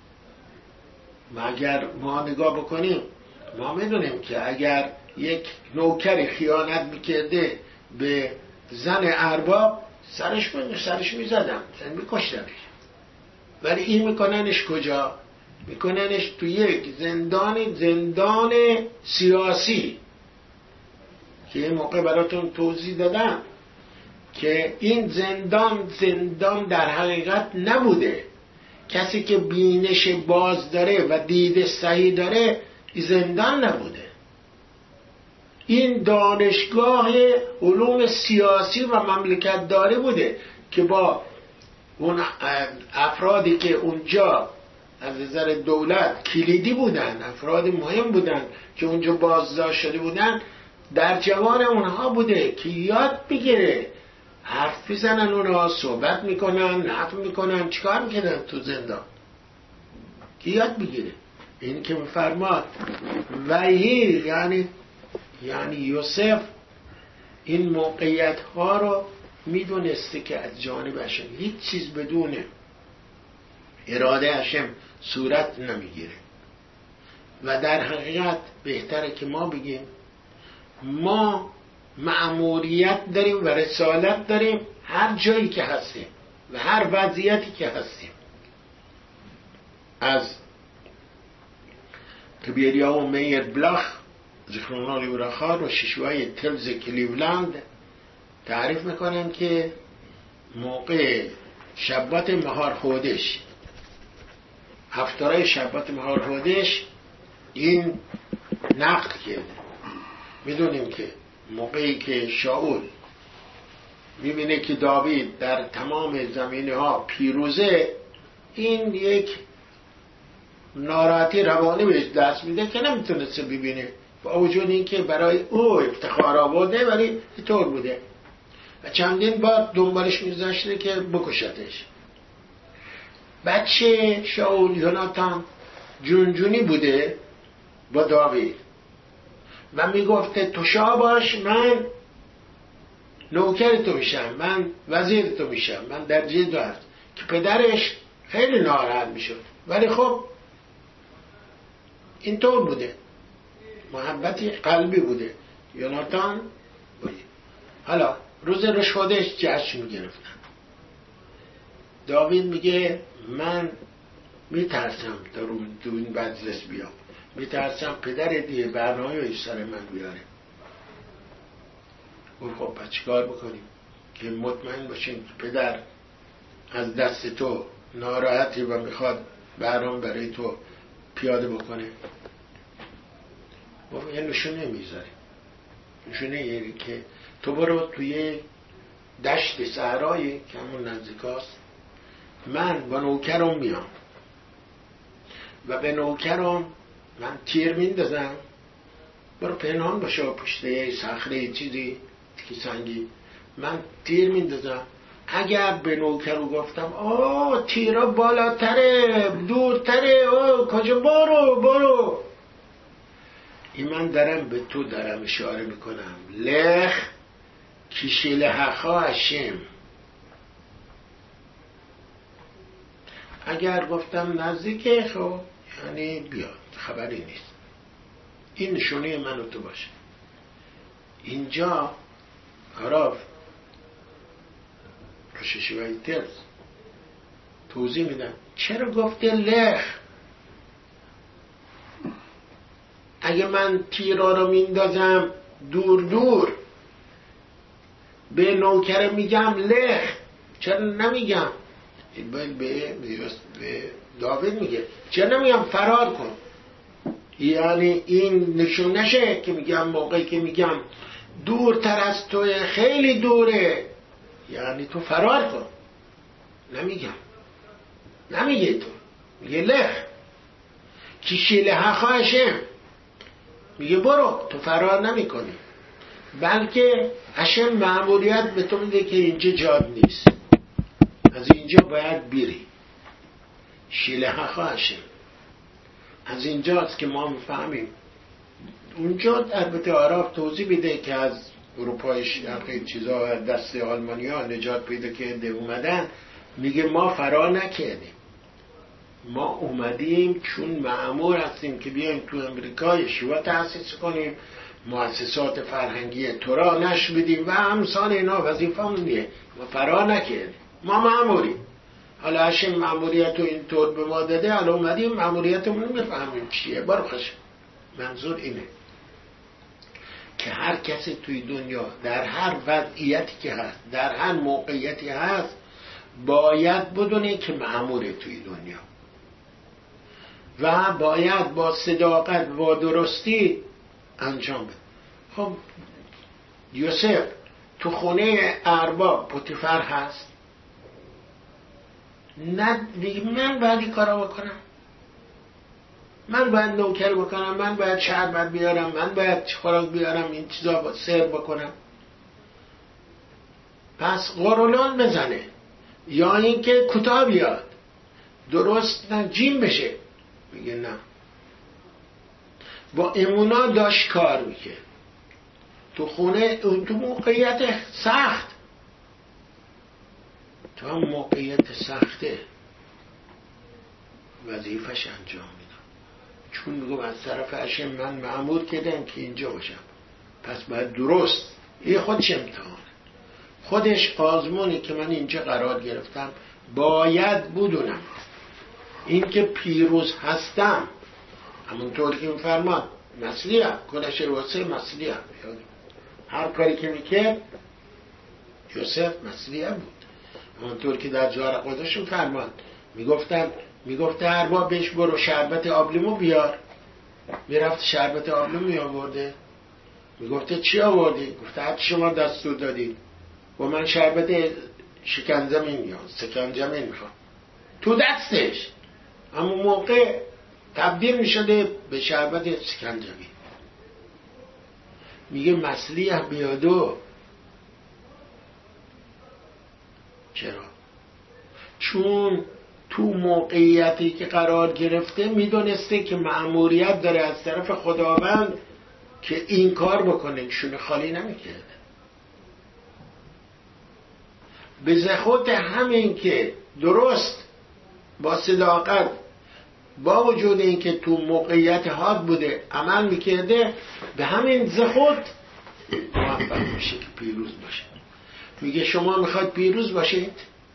و اگر ما نگاه بکنیم ما میدونیم که اگر یک نوکری خیانت میکرده به زن ارباب، سرش میزدم، میکشتمش. ولی این میکننش کجا؟ میکننش تو یک زندان سیاسی که این موقع براتون توضیح دادم که این زندان در حقیقت نبوده. کسی که بینش باز داره و دید صحیح داره این زندان نبوده، این دانشگاه علوم سیاسی و مملکت داری بوده که با اون افرادی که اونجا از نظر دولت کلیدی بودن، افراد مهم بودن که اونجا بازداشت شده بودن، در جوان اونها بوده که یاد بگیره، حرف بزنن، اونها صحبت میکنن، نقل میکنن، چیکار میکنن تو زندان، که یاد بگیره. این که میفرماد وحی یعنی یوسف این موقعیت ها رو میدونسته که از جانب هشم هیچ چیز بدون اراده هشم صورت نمیگیره. و در حقیقت بهتره که ما بگیم ما مأموریت داریم و رسالت داریم هر جایی که هستیم و هر وضعیتی که هستیم. از کبیریا و میر بلاخ زخرونالی و رخار و شیشوهای تلز کلیولند تعریف میکنن که موقع شبات مهار خودش، هفتاره شبات مهار خودش این نقل کرده. میدونیم که موقعی که شاول میبینه که داوید در تمام زمینه ها پیروزه، این یک ناراحتی روانی بهش دست میده که نمیتونسته ببینه، با وجود این که برای او افتخار آورده ولی اینطور بوده و چندین بار دنبالش میذاشته که بکشتش. بچه شاول یوناتان جونجونی بوده با داوید و میگفته تو شاه باش، من نوکر تو میشم، من وزیر تو میشم، من درجه دو هست، که پدرش خیلی ناراحت میشد. ولی خب اینطور بوده، محبتی قلبی بوده یوناتان بوده. حالا روز رشودش جشن میگرفتن. داوید میگه من میترسم در این مجلس بیام، میترسم پدر دیگه برنامه سر من بیاره. خب چیکار بکنیم که مطمئن باشیم که پدر از دست تو ناراحتی و میخواد برنامه برای تو پیاده بکنه؟ یه نشونه میذاره، نشونه یه که تو برو توی دشت صحرایی که همون نزدیکاست، من با نوکرم میام و به نوکرم من تیر میندازم، برو پنهان باشه پشت یه صخره چیزی که سنگی، من تیر میندازم. اگر به نوکر گفتم تیرا بالاتره دورتره، کجا برو، این من به تو دارم اشاره میکنم، لخ کیشیل حقا هشم. اگر گفتم نزدیکه، خب یعنی بیاد، خبری نیست. این نشونه من و تو باشه. اینجا عراف رششوهای ترز توضیح میدن چرا گفته لخ. اگه من تیرا رو میندازم دور به نوکر میگم لخ، چرا نمیگم؟ به داوید میگه چرا نمیگم فرار کن؟ یعنی این نشونشه که میگم موقعی که میگم دورتر از توی، خیلی دوره، یعنی تو فرار کن. نمیگه تو، میگه لخ کیشیل حقاشه، میگه برو، تو فرار نمی کنی، بلکه هشم مأموریت به تو میده که اینجا جاد نیست، از اینجا باید بیری. شیل حقا هشم از اینجاست که ما میفهمیم. اونجا البته عراف توضیح بیده که از اروپایش خیلی چیزا دست آلمانیا نجات پیدا کرده اومدن، میگه ما فرار نکردیم، ما اومدیم چون مأمور هستیم که بیایم تو امریکا یشیوا تأسیس کنیم، مؤسسات فرهنگی تورا نشر بدیم و امثال اینا، وظیفه‌مون دیگه. ما فرار نکردیم، ما مأموریم. حالا هشم مأموریت رو اینطور به ما داده، حالا اومدیم مأموریتمون رو میفهمیم چیه. برخش منظور اینه که هر کسی توی دنیا در هر وضعیتی که هست، در هر موقعیتی هست، باید بدونه که مأموره توی دنیا و باید با صداقت و درستی انجام بده. خب یوسف تو خونه ارباب پوتیفر هست، نه دیگه من باید این کارا بکنم، من باید نوکر بکنم، من باید شربت بیارم، من باید خوراک بیارم، این چیزا سر بکنم. پس قرولان بزنه یا اینکه کوتاه بیاد، درست نه جیم بشه. میگه نه، با امونا داشت کار میکنه تو خونه، تو موقعیت سخت، تو هم موقعیت سخته وظیفش انجام میدم، چون میگم از طرف هشم من مأمور کردم که اینجا باشم، پس باید درست. این خودش امتحانه، خودش آزمونی که من اینجا قرار گرفتم، باید بدونم این که پیروز هستم، همونطور که میفرماد مسلیه کلش واسه مسلیه، هر کاری که میکرد یوسف مسلیه بود. همونطور که در جار قدسشون فرمان میگفت ارباب بهش برو شربت آبلیمو بیار، میرفت شربت آبلیمو میآورده. میگفته چی آوردی؟ گفته هر شما دستور دادید و من شربت شکنجمین یا سکنجمین میخوام. تو دستش همون موقع تبدیل میشده به شربت سکنجمین. میگه مسلیح بیادو. چرا؟ چون تو موقعیتی که قرار گرفته میدونسته که مأموریت داره از طرف خداوند که این کار بکنه، شونه خالی نمیکرده. به زخوت همین که درست با صداقت با وجود این که تو موقعیت حاد بوده عمل میکرده، به همین زخوت موفق میشه که پیروز باشه. میگه شما میخواید پیروز باشید؟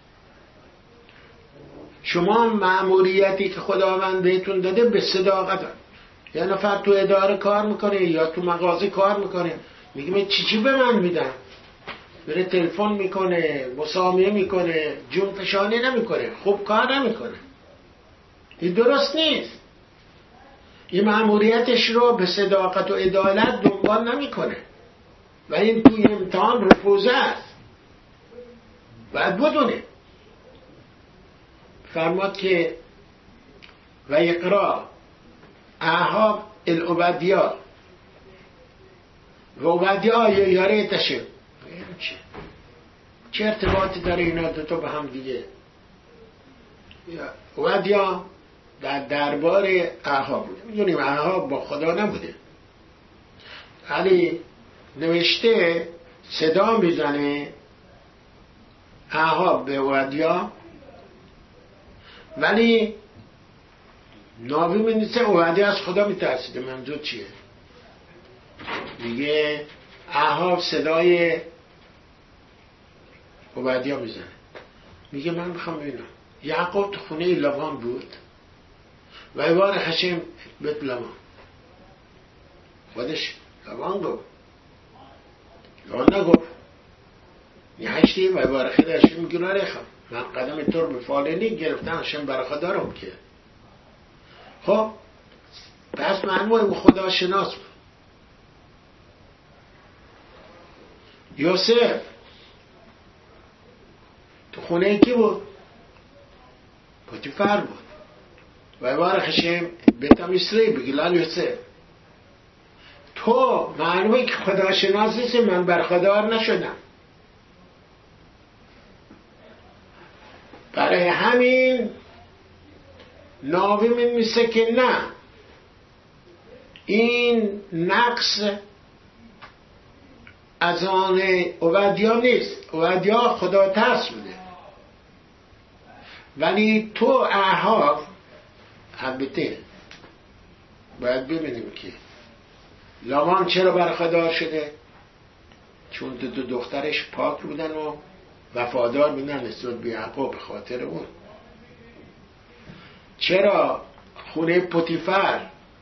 شما مأموریتی که خداوند بهتون داده به صداقت داره. یه نفر تو اداره کار میکنه یا تو مغازه کار میکنه، میگه چی به من میدن؟ بره تلفن میکنه، مسامحه میکنه، جون فشانی نمیکنه، خوب کار نمیکنه. این درست نیست. این مأموریتش رو به صداقت و عدالت دنبال نمیکنه و این توی امتحان رفوزه است. باید بدونه. فرماد که و اقرا احاب العبدیا و عبدیا یاره تشه. چه ارتباطی داره اینا دوتا به هم دیگه؟ عبدیا در دربار احاب بوده. میدونیم احاب با خدا نبوده، ولی نوشته صدا میزنه احاب به عبدیا، ولی ناوی می نیسته عبدیا از خدا میترسیده. منظور چیه؟ میگه احاب صدای عبدیا میزنه، میگه من میخوام ببینم. یعقوب تو خونه لابان بود و ایوان خشم بیت لابان. خودش لابان گفت، لابان نگفت. میهشتی و ایوان خیلی میگه نریخم، من قدم تو رو به فالینی گرفتم هشم برخوا دارم که. خب پس معلومه او خدا شناس بود. یوسف تو خونه کی بود؟ پوتیفر بود. و ایوان خشم بیتم اسری بگیلان یوسف. تو معلومه که خدا شناس نیستی، من برخوادار نشدم. برای همین ناوی میمیسه که نه، این نقص از آن عبدیا نیست. عبدیا خدا ترس بوده، ولی تو احاب البته باید ببینیم که لامان چرا برخوادار شده؟ چون دو دخترش پاک بودن و وفادار بودن نسبت به یعقوب به خاطر اون. چرا خونه پوتیفر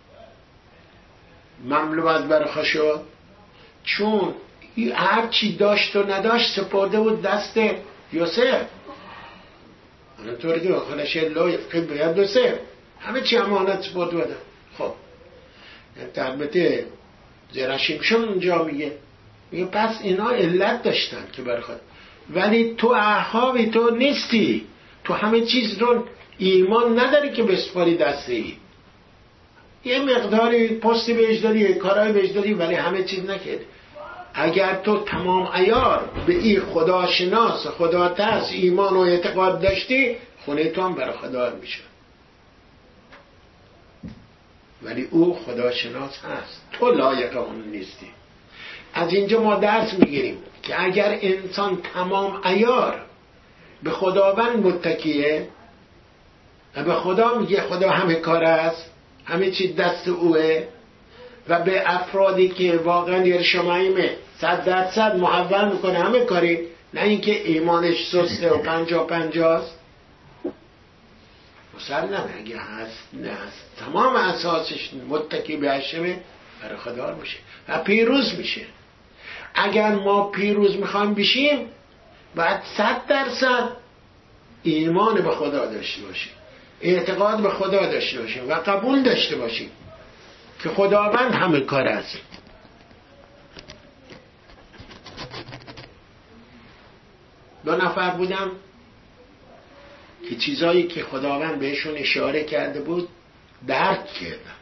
مملو از برخا شد؟ چون هر چی داشت و نداشت سپرده بود دست یوسف. همونطوری که خودش لای فقید باید یوسف همه چی امانت سپرده بود. خب البته زرشیمشون اونجا میگه پس اینا علت داشتن که برخواد، ولی تو احابی، تو نیستی. تو همه چیز رو ایمان نداری که بسپاری دستی. یه مقداری پستی بهش داری، یه کارهای بهش داری، ولی همه چیز نکردی. اگر تو تمام عیار به این خدا شناس، خدا ترس، ایمان و اعتقاد داشتی، خونه تو هم برخوادار میشه. ولی او خدا شناس هست، تو لایق اون نیستی. از اینجا ما درس میگیریم که اگر انسان تمام عیار به خداوند متکیه و به خدا میگه خدا همه کار است، همه چی دست اوه، و به افرادی که واقعا یرشمایمه 100% محول میکنه همه کاری، نه اینکه ایمانش سسته و 50-50 است، مسلم اگه هست نه هست تمام اساسش متکی به هشمه برخوردار میشه و پیروز میشه. اگر ما پیروز میخوایم بشیم باید 100% ایمان به خدا داشته باشیم، اعتقاد به خدا داشته باشیم و قبول داشته باشیم که خداوند همه کار است. دو نفر بودم که چیزایی که خداوند بهشون اشاره کرده بود درک کردم.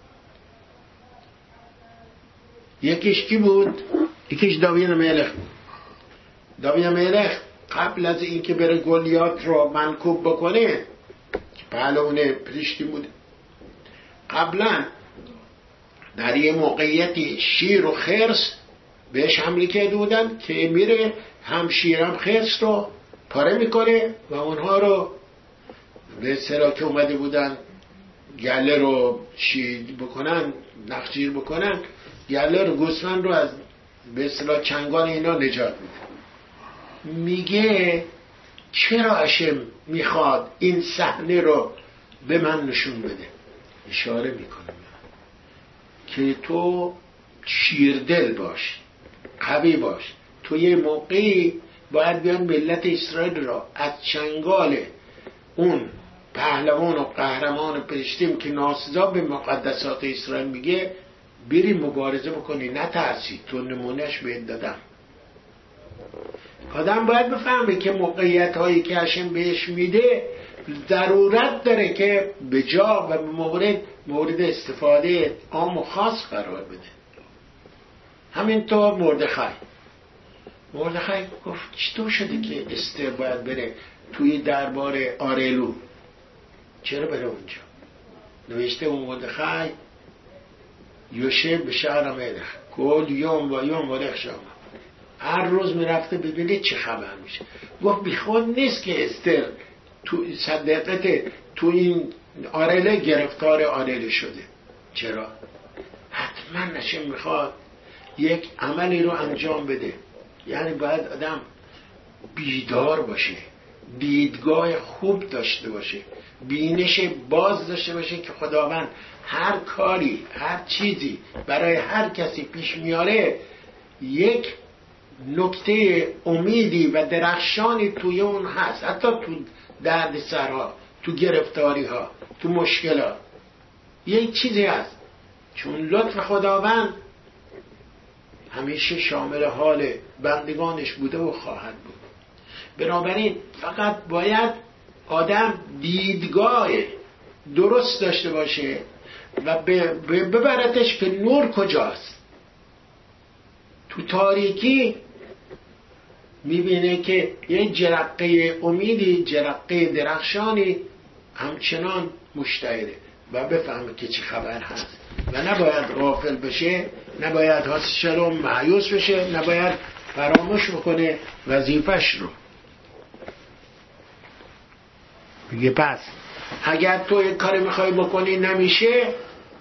یکیش کی بود؟ یکیش داوید ملخ بود. داوید ملخ قبل از اینکه بره گلیات رو منکوب بکنه که پهلوان پلیشتی بود، قبلا در یه موقعیتی شیر و خرس بهش حمله کرده بودن که میره هم شیر هم خرس رو پاره میکنه و اونها رو به اصطلاح که اومده بودن گله رو بکنن، نخجیر بکنن، گله رو گوسفند رو از به اصطلاح چنگان اینا نجات میده. میگه چرا هشم میخواد این صحنه رو به من نشون بده؟ اشاره میکنه که تو شیردل باش، قوی باش، تو یه موقعی باید بیان ملت اسرائیل را از چنگال اون پهلوان و قهرمان پرشتیم که ناسزا به مقدسات اسرائیل میگه بری مبارزه بکنی، نترسی، تو نمونهش بهت دادم. آدم باید بفهمه که موقعیت هایی که هشم بهش میده ضرورت داره که به جا و به مورد استفاده عام و خاص قرار بده. همینطور مردخای گفت چطور شده که استر باید بره توی دربار آرلو؟ چرا بره اونجا؟ نوشته اون مردخای یوشه به شهر ملخ کل یوم و یوم ملخ شما، هر روز میرفته ببینید چه خبر میشه. گفت بیخود نیست که استر تو صدقت تو این آرله گرفتار آرله شده. چرا؟ حتما نشه میخواد یک عملی رو انجام بده. یعنی باید آدم بیدار باشه، دیدگاه خوب داشته باشه، بینش باز داشته باشه که خداوند هر کاری، هر چیزی برای هر کسی پیش میاره یک نکته امیدی و درخشانی توی اون هست، حتی تو درد سرها، تو گرفتاری ها، تو مشکلات یک چیزی هست. چون لطف خداوند همیشه شامل حال بندگانش بوده و خواهد بود. بنابراین فقط باید آدم دیدگاه درست داشته باشه و ببرتش که نور کجاست. تو تاریکی میبینه که یه جرقه امیدی، جرقه درخشانی همچنان مشتعله و بفهمه که چه خبر هست و نباید غافل بشه، نباید حاسش رو مایوس بشه، نباید فراموش بکنه وظیفش رو. میگه پس اگر تو یک کاری میخوای بکنی نمیشه،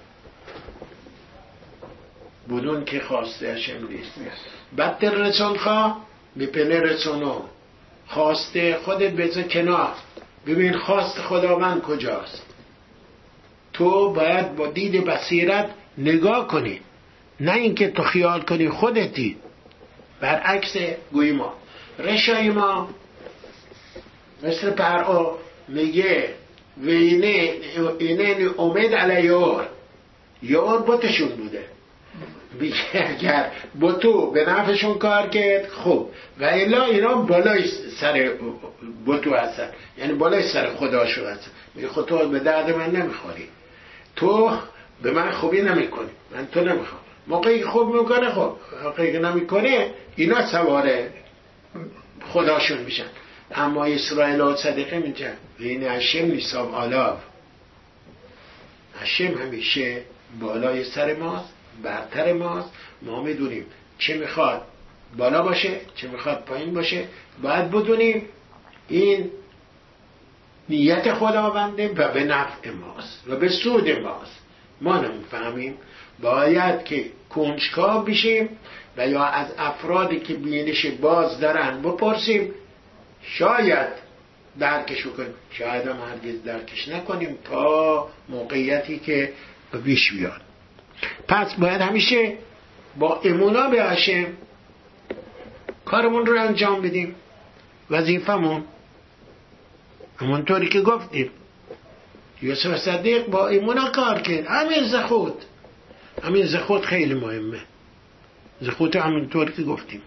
بدون که خواسته هشم نیست. بدتر رسون خواه میپنه رسونو، خواسته خودت بذار کنار، ببین خواست خداوند کجاست. تو باید با دید بصیرت نگاه کنی، نه اینکه تو خیال کنی خودتی. برعکس گوی ما رشای ما مثل پرعو میگه و اینه امید علی یور بوتشون بوده. میگه اگر بوتو به نفعشون کار کرد خوب، و الا اینا بالای سر بوتو هستن، یعنی بالای سر خداشو هستن. میگه خود تو به درد من نمیخوری، تو به من خوبی نمیکنی، من تو نمیخوام. موقعی خوب میکنه خوب، موقعی که نمیکنه اینا سوار خداشون میشن. اما اسرائیل ها صدقه میگن این هشم نیسام آلاف، هشم همیشه بالای سر ماست، برتر ماست. ما میدونیم چه میخواد بالا باشه، چه میخواد پایین باشه. باید بدونیم این نیت خداونده و به نفع ماست و به سود ماست. ما نمیفهمیم، باید که کنجکاو بشیم و یا از افرادی که بینش باز دارن بپرسیم، شاید درکشو کنیم، شاید هم هرگز درکش نکنیم تا موقعیتی که پیش بیاد. پس باید همیشه با امونا به هشم کارمون رو انجام بدیم، وظیفمون همونطوری که گفتیم. یوسف صدیق با ایمونا کار کرد، همین زخود خیلی مهمه. زخود همونطوری که گفتیم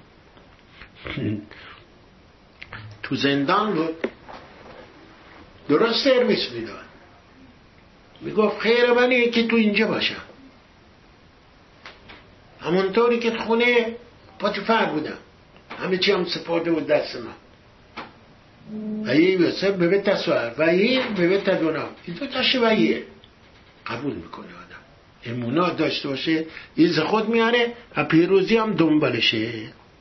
تو زندان بود، درست سرویس میداد، میگفت خیر منه که تو اینجا باشم، همونطوری که خونه پاتیفر بودم، همه چی هم سپرده بود دست من. ویی یوسف به بیت تسوهر ویی به بیت ادونام، این دو تاشه وییه قبول میکنه آدم، امونا داشته باشه، این خود میاره و پیروزی هم دنبالشه.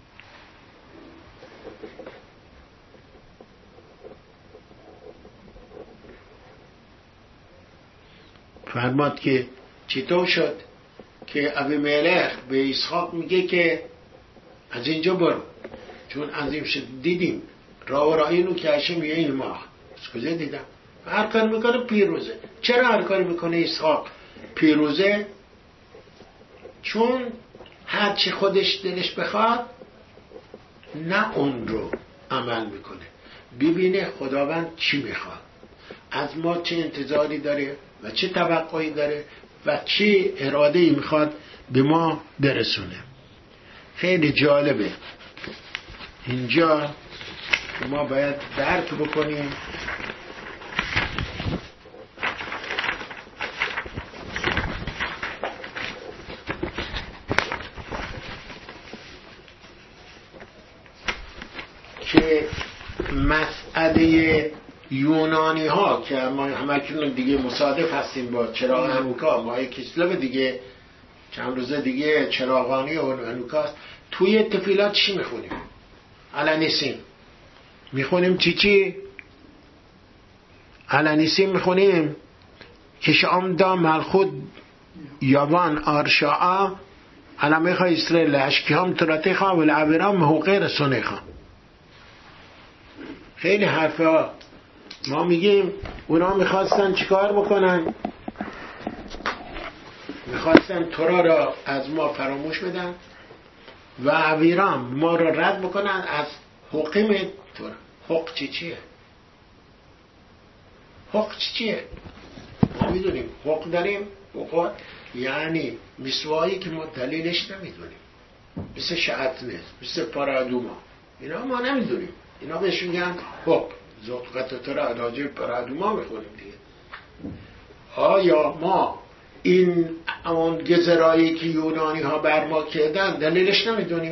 فرماد که چطور شد که ابیملک به اسحاق میگه که از اینجا برو، چون عظیم شد. دیدیم راه و راهینو که هشم یه این ماه از کجا دیدم هر کار میکنه پیروزه. چرا هر کار میکنه اسحاق پیروزه؟ چون هر چی خودش دلش بخواد نه اون رو عمل میکنه، ببینه خداوند چی میخواد از ما، چه انتظاری داره و چه توقعی داره و چه اراده‌ای میخواد به ما برسونه. خیلی جالبه اینجا ما باید درک بکنیم که مسئله یونانی ها که ما همکنون دیگه مصادف هستیم با چراغ هنوکا، ماه کسلو دیگه چند روزه دیگه چراغانی و هنوکاست. توی تفیلات چی میخونیم؟ الانیسیم میخونیم. چی؟ الانیسیم میخونیم که شام دا ملخود یابان آرشاعا علمه خواه اسرائیل اشکی هم تراته خواه و لعبیران محوقه رسونه خواه. خیلی حرفه ها ما میگیم اونا میخواستن چیکار بکنن؟ میخواستن تورا را از ما فراموش بدن و عبیران ما را رد بکنن از حکم تورا. حق چیه؟ حق چیه؟ ما میدونیم حق داریم، حق یعنی مسوایی که ما دلیلش نمیدونیم، مثل شعطنه، مثل پارادوما، اینا ما نمیدونیم، اینا بهش میگن حق. زوقت تورا راجع پارادوما میخونیم دیگه. آیا ما این اون گذرایی که یونانی ها بر ما کردن دلیلش نمیدونیم؟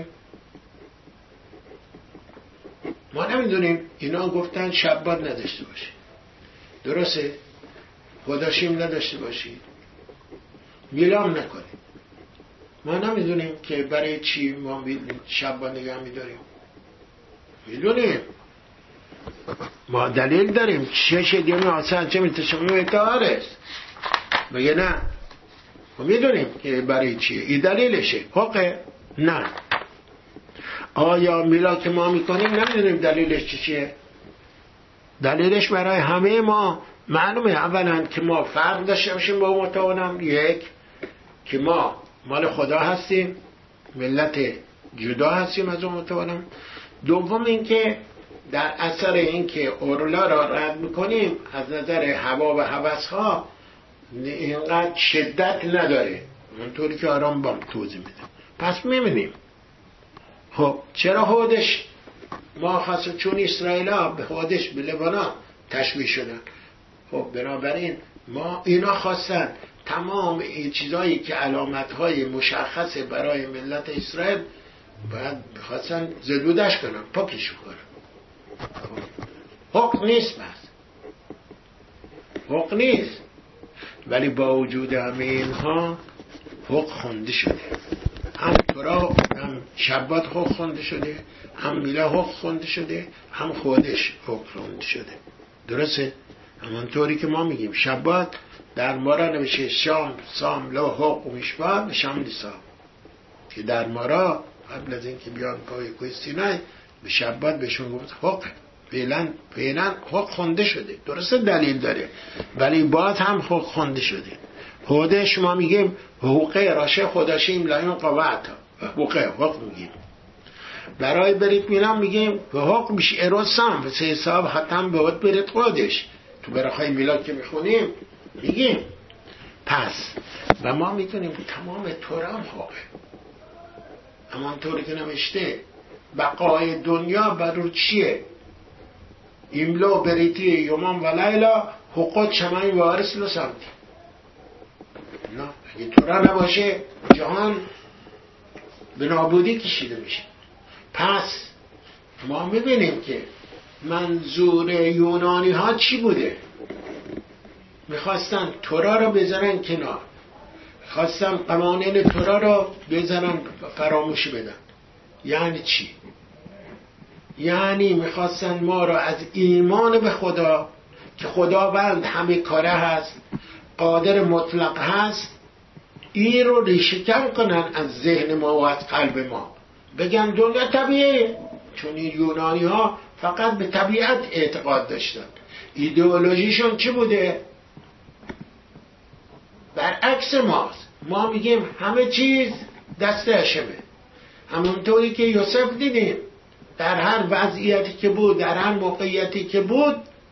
ما نمیدونیم. اینا گفتن شبات نداشته باشی، درسته؟ خداشیم نداشته باشی، میلام نکنی. ما نمیدونیم که برای چی ما شبات نگه میداریم. میدونیم ما دلیل داریم. چه شدیم آسان چه میتشمیم اتحارست بگه نه، ما میدونیم که برای چیه، این دلیلشه. حقه؟ نه. آیا میلا که ما میکنیم نمیدونیم دلیلش چیه؟ دلیلش برای همه ما معلومه. اولا که ما فرق داشته باشیم با متعاونم، یک که ما مال خدا هستیم، ملت جدا هستیم از متعاونم. دوم این که در اثر این که اورلا را رد میکنیم از نظر هوا و هوسها اینقدر شدت نداره، اونطوری که آرام بام توضیح میده. پس میبینیم خب چرا خودش ما خاصه چون اسرائیل ها به خودش به لبنان تشویش شدن. خب بنابراین ما اینا خواستن تمام این چیزایی که علامتهای مشخصه برای ملت اسرائیل باید بخواستن زدودش کنن، پاکش کنن. حق نیست، بس حق نیست. ولی با وجود همه اینها حق خونده شده، هم تورا هم شبات حق خونده شده، هم میلا حق خونده شده، هم خودش حق خونده شده. درسته؟ همانطوری که ما میگیم شبات در مارا نمیشه شام سام لا حق و میشبات شام لیسا، که در مارا قبل از اینکه بیان پای کوه سینای به شبات بهشون گفت حق. فعلا حق خونده شده، درسته دلیل داره ولی باز هم حق خونده شده. خودش ما میگیم حقوق راشه خودشیم لایون قوات حقوق میگیم. برای برید میلان میگیم حقوق میشه ارسام و سه حساب ختم بود برید خودش. تو برخای میلاد که میخونیم میگیم پس و ما میتونیم تمام تورام حقوقه همانطوری که نوشته بقای دنیا برو چیه ایملو بریتی یومان و لیلا حقوق چمانی وارث لسانتی. نه اگه تورا نباشه جهان به نابودی کشیده میشه. پس ما میبینیم که منظور یونانی ها چی بوده؟ میخواستن تورا رو بذارن کنار، خواستن قوانین تورا رو بذارن فراموش بدن. یعنی چی؟ یعنی میخواستن ما رو از ایمان به خدا که خداوند همه کاره هست، قادر مطلق هست، این رو ریشه کن کنن از ذهن ما و از قلب ما، بگن دنیا طبیعیه. چون این یونانی ها فقط به طبیعت اعتقاد داشتن. ایدئولوژیشون چی بوده؟ برعکس ماست. ما میگیم همه چیز دست هشمه. همونطوری که یوسف دیدیم در هر وضعیتی که بود، در هر موقعیتی که بود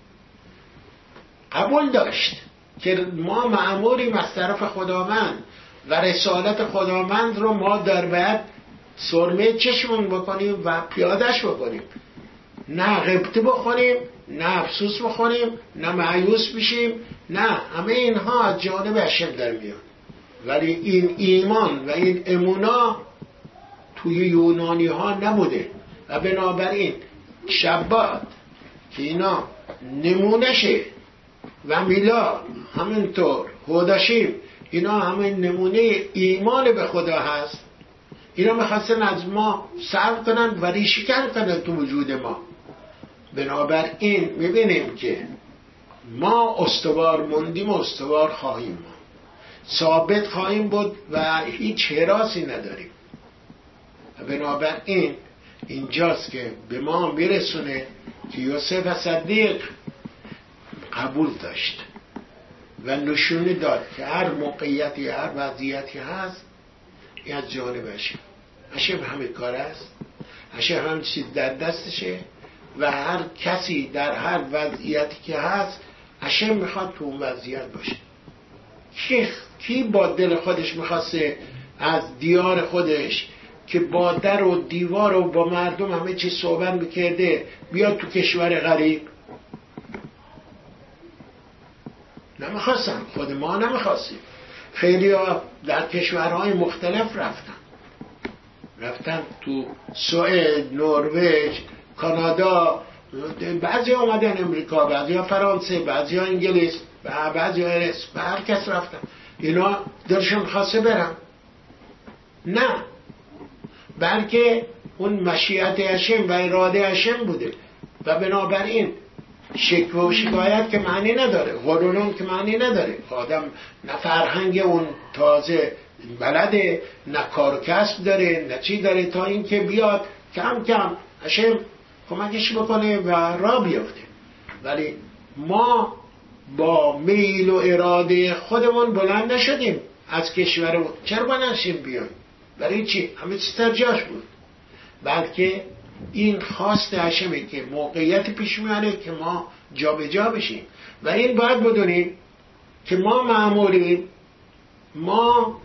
قبول داشت که ما مأموریم از طرف خداوند و رسالت خداوند رو ما در باید سرمه چشمون بکنیم و پیادش بکنیم، نه غبطه بخوریم، نه افسوس بخوریم، نه مایوس بشیم، نه همه اینها از جانب هشم در میاد. ولی این ایمان و این امونا توی یونانی ها نبوده و بنابراین شبات که اینا نمونشه و میلاد همینطور هوداشیم اینا همه نمونه ایمان به خدا هست. اینا میخواستن از ما سلب کنن و ریشه‌کن کنن تو وجود ما. بنابراین میبینیم که ما استوار موندیم و استوار خواهیم ما، ثابت خواهیم بود و هیچ هراسی نداریم. بنابراین اینجاست که به ما میرسونه که یوسف صدیق قبول داشت و نشونه داد که هر موقعیتی هر وضعیتی هست این از جانب هشم همه کار است، هشم همه چیز در دستشه و هر کسی در هر وضعیتی که هست هشم میخواد تو اون وضعیت باشه. کی با دل خودش میخواسته از دیار خودش که با در و دیوار و با مردم همه چیز صحبت میکرده بیاد تو کشور غریب؟ نمیخواستن، خود ما نمیخواستیم. خیلی ها در کشورهای مختلف رفتن تو سوئد، نروژ، کانادا، بعضی آمدن امریکا، بعضی ها فرانسه، بعضی ها انگلیس، بعضی ها ارس، به هر کس رفتن. اینا دلشون خواسته برن؟ نه، بلکه اون مشیت هشم و اراده هشم بوده و بنابراین شکوه و شکایت که معنی نداره، غرونون که معنی نداره. آدم نه فرهنگ اون تازه بلده، نه کار و کسب داره، نه چی داره، تا این که بیاد کم کم هشم کمکش بکنه و راه بیفته. ولی ما با میل و اراده خودمون بلند نشدیم از کشور. چرا بلند شیم بیایم؟ برای چی؟ همه چیز در جاش بود. بلکه این خواست هشمه که موقعیت پیش میاره که ما جا به جا بشیم و این باید بدونیم که ما مأموریم، ما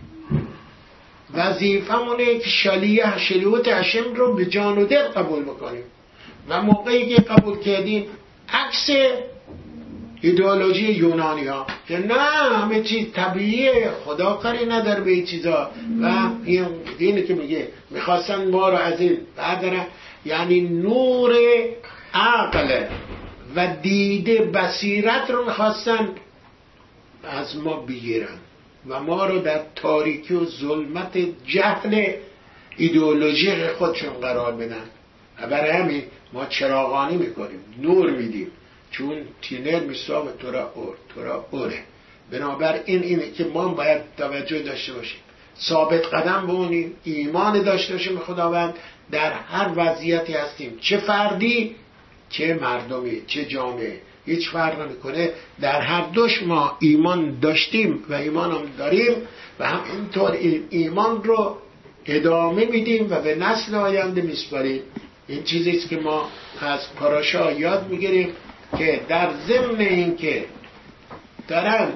وظیفمونه که شریعت هشم رو به جان و دل قبول بکنیم و موقعی که قبول کردیم عکس ایدئولوژی یونانی ها که نه همه چیز طبیعیه، خدا کاری نداره به این چیزا و این دینی که میگه میخواستن ما رو از این بردارن، یعنی نور عقل و دیده بصیرت رو میخواستن از ما بگیرن و ما رو در تاریکی و ظلمت جهل ایدئولوژی خودشون قرار بدن و برای همین ما چراغانی میکنیم، نور میدیم، چون تینر میسا و تورا اوره. بنابراین اینه که ما باید توجه داشته باشیم، ثابت قدم بمونیم، ایمان داشته باشیم به خداوند. در هر وضعیتی هستیم، چه فردی چه مردمی چه جامعه، هیچ فرق نمیکنه. در هر دوش ما ایمان داشتیم و ایمان هم داریم و هم اینطور ایمان رو ادامه میدیم و به نسل آینده میسپاریم. این چیزیست که ما از پاراشا یاد میگیریم که در ضمن این که دارن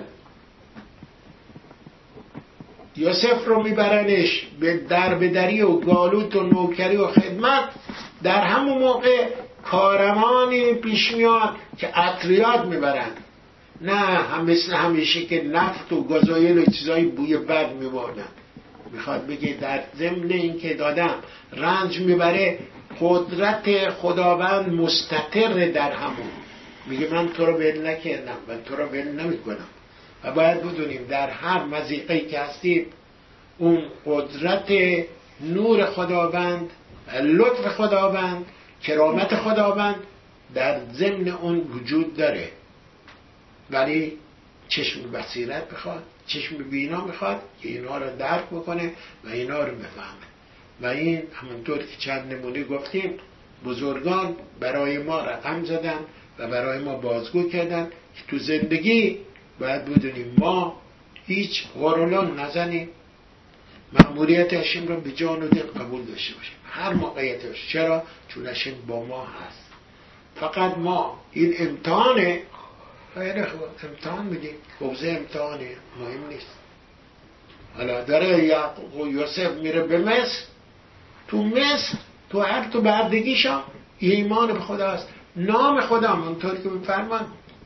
یوسف رو میبرنش به دربدری و گالوت و نوکری و خدمت، در همون موقع کاروانی پیش میاد که اتریاد میبرن، نه هم مثل همیشه که نفت و گازوئیل و چیزای بوی بد میبردن. میخواد بگه در ضمن این که دادم رنج میبره، قدرت خداوند مستتر در همون. میگه من تو رو ول نکردم و تو رو ول نمیکنم. و باید بدونیم در هر مضیقه‌ای که هستیم اون قدرت نور خداوند، لطف خداوند، کرامت خداوند در ضمن اون وجود داره، ولی چشم بصیرت میخواد، چشم بینا میخواد که اینا رو درک بکنه و اینا رو بفهمه. و این همونطور که چند نمونه گفتیم بزرگان برای ما رقم زدن و برای ما بازگو کردن که تو زندگی باید بدونیم ما هیچ غرولان نزنیم، مأموریت هاشم رو به جان و دل قبول داشته باشیم هر موقعیتش. چرا؟ چون هاشم با ما هست. فقط ما این امتحانه، امتحان میدیم، حوزه امتحانه، مهم نیست. حالا داره یوسف میره به مصر، تو مصر تو هر تو بردگیشم ایمان به خدا است. نام خدا منطوری که بفرمان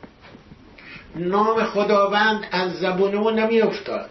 نام خداوند از زبون او نمی افتاد.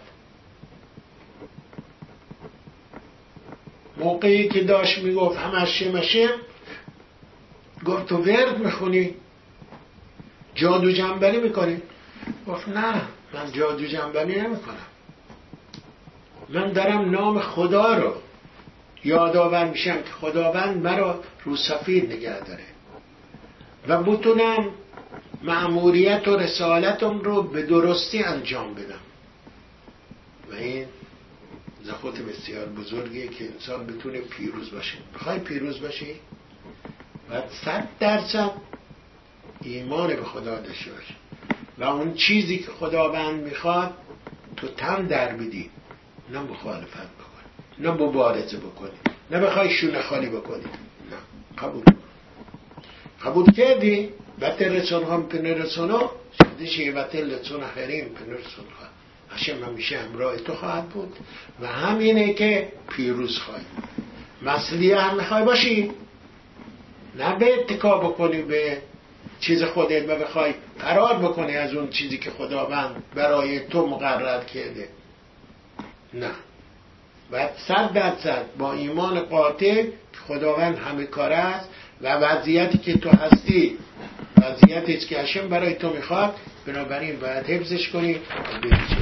موقعی که داشت میگفت همش شمشم، گفت تو ورد میخونی، جادو جنبلی میکنی؟ گفت نه من جادو جنبلی نمیکنم، من دارم نام خدا رو یادآور میشم که خداوند مرا رو سفید نگه داره و بتونم مأموریت و رسالتم رو به درستی انجام بدم. و این زخوت بسیار بزرگیه که انسان بتونه پیروز باشه. بخوای پیروز باشی باید 100% ایمان به خدا داشته باشی و اون چیزی که خداوند میخواد تو تن در بدی، نه مخالفت بکنی، نه مبارزه بکنی، نه بخوای شونه خالی بکنی. نه، قبول کردی؟ بطر رسول هم پنر رسولو شدیشی بطر لسون آخرین پنر رسول خواه. هشم همیشه همراه تو خواهد بود و همینه که پیروز خواهی بود. مسئله هم میخوای باشی، نه به اتکا بکنی به چیز خودت و بخوای فرار بکنی از اون چیزی که خداوند برای تو مقرر کرده. نه، باید 100% با ایمان قاطع که خداوند همه کاره است و وضعیتی که تو هستی وضعیتی است که هشم برای تو میخواد، بنابراین باید حفظش کنی و بریزی.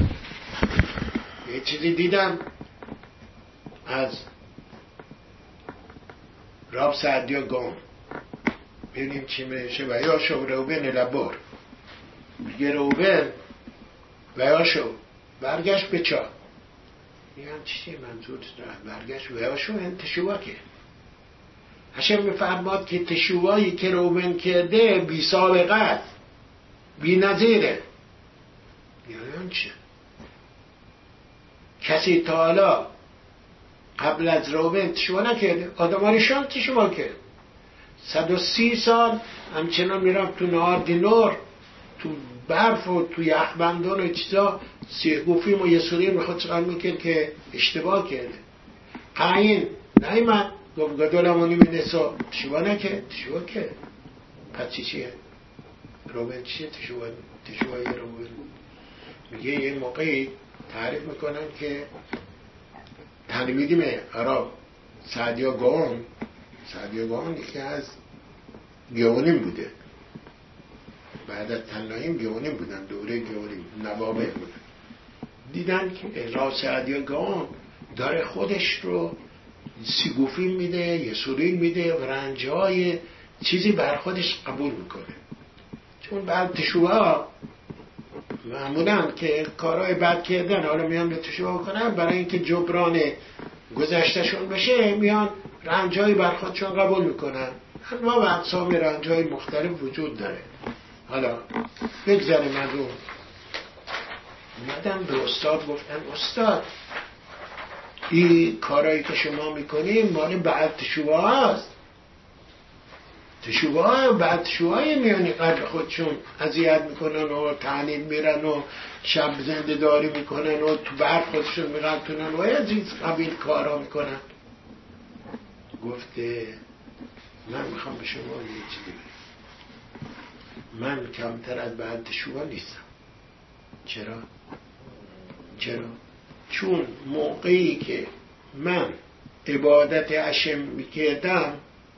یه چیزی دیدم از راب سعدیا گام، ببینیم چی میشه. و یا شو روبن لبور، میگه روبن و یا شو برگشت به چا، میگم چی منظور برگشت و یا شو این تشوکه. هشم میفرماد که تشوایی که روبن کرده بی سابقه است، بی نظیره. یعنی چه؟ کسی تا حالا قبل از روبن تشوا نکرده؟ آدمانشان تشوا کرد. 130 سال همچنان میرم تو نهار دینور، تو برف و تو یخبندان و چیزا، سیگوفیم و یسوری میخواد چقدر میکرد که اشتباه کرده. قاین نایمد گفت گدولمونی مینسا تشوا نکرد، تشوا کرد. پس چیه؟ روبن چیه تشوای روبن؟ میگه یه موقعی تعریف میکنن که تنمیدیم عرب سعدیا گاون یکی از گیونیم بوده، بعد از تنهاییم گیونیم بودن، دوره گیونیم نوابه بودن. دیدن که راه سعدیا گاون داره خودش رو سیگوفین میده، یسورین میده و رنجهای چیزی بر خودش قبول میکنه. چون بعد تشوها معمولا که کارهای بد کردن حالا میان به تشوها کنن برای اینکه جبران گذشتهشون بشه، میان رنجهای بر خودشون قبول میکنن. انواع و اقسام رنج‌های مختلف وجود داره. حالا بگذاریم از اون. اومدم به استاد گفتم استاد این کارایی که شما میکنیم مال بعد تشوبه هست. تشوبه ها بعد تشوبه میانی قبل خودشون اذیت میکنن و تعنید میرن و شب زنده داری میکنن و تو برد خودشون میغلطونن و از این قبیل کارا میکنن. گفته من میخوام به شما یه چیزی بگم. من کمتر از بعد تشوبه نیستم. چرا؟ چون موقعی که من عبادت هشم میکردم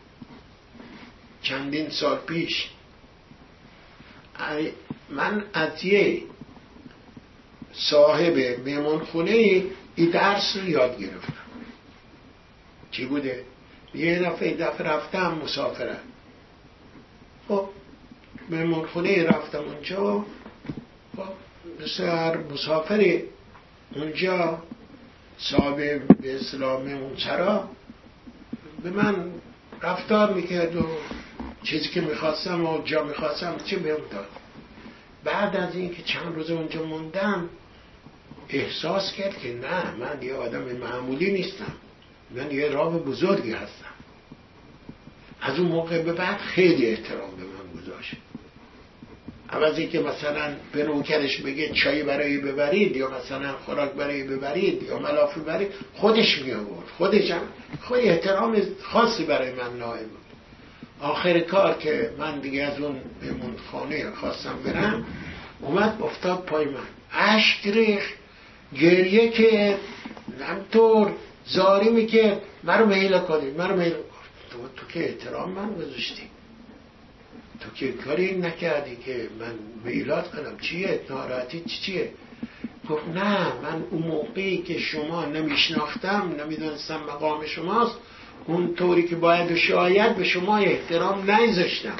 چندین سال پیش من از یه صاحب مهمانخونه این درس رو یاد گرفتم. چی بوده؟ یه دفعه رفتم مسافرت. خب مهمانخونه رفتم اونجا. خب مثل هر مسافری اونجا صاحب به اصطلاح مهمونسرا به من رفتار میکرد و چیزی که میخواستم و جا میخواستم چه بهم داد. بعد از این که چند روز اونجا موندم احساس کرد که نه، من یه آدم معمولی نیستم، من یه راه بزرگی هستم. از اون موقع به بعد خیلی احترام به من گذاشت. عوضی که مثلا به نوکرش بگه چای برای ببرید یا مثلا خوراک برای ببرید یا ملافه برید، خودش می آورد. خودش هم خیلی احترام خاصی برای من نائل بود. آخر کار که من دیگه از اون مهمونخانه خواستم برم، اومد افتاد پای من، اشک ریخت، گریه کرد، همطور زاری میکرد، مرا میل کنید. تو که احترام من گذاشتی، تو که کاری نکردی که من میلاد کنم. چیه ناراحتی چیه؟ گفت نه، من اون موقعی که شما نمیشناختم، نمیدونستم مقام شماست، اون طوری که باید و شاید به شما احترام نذاشتم.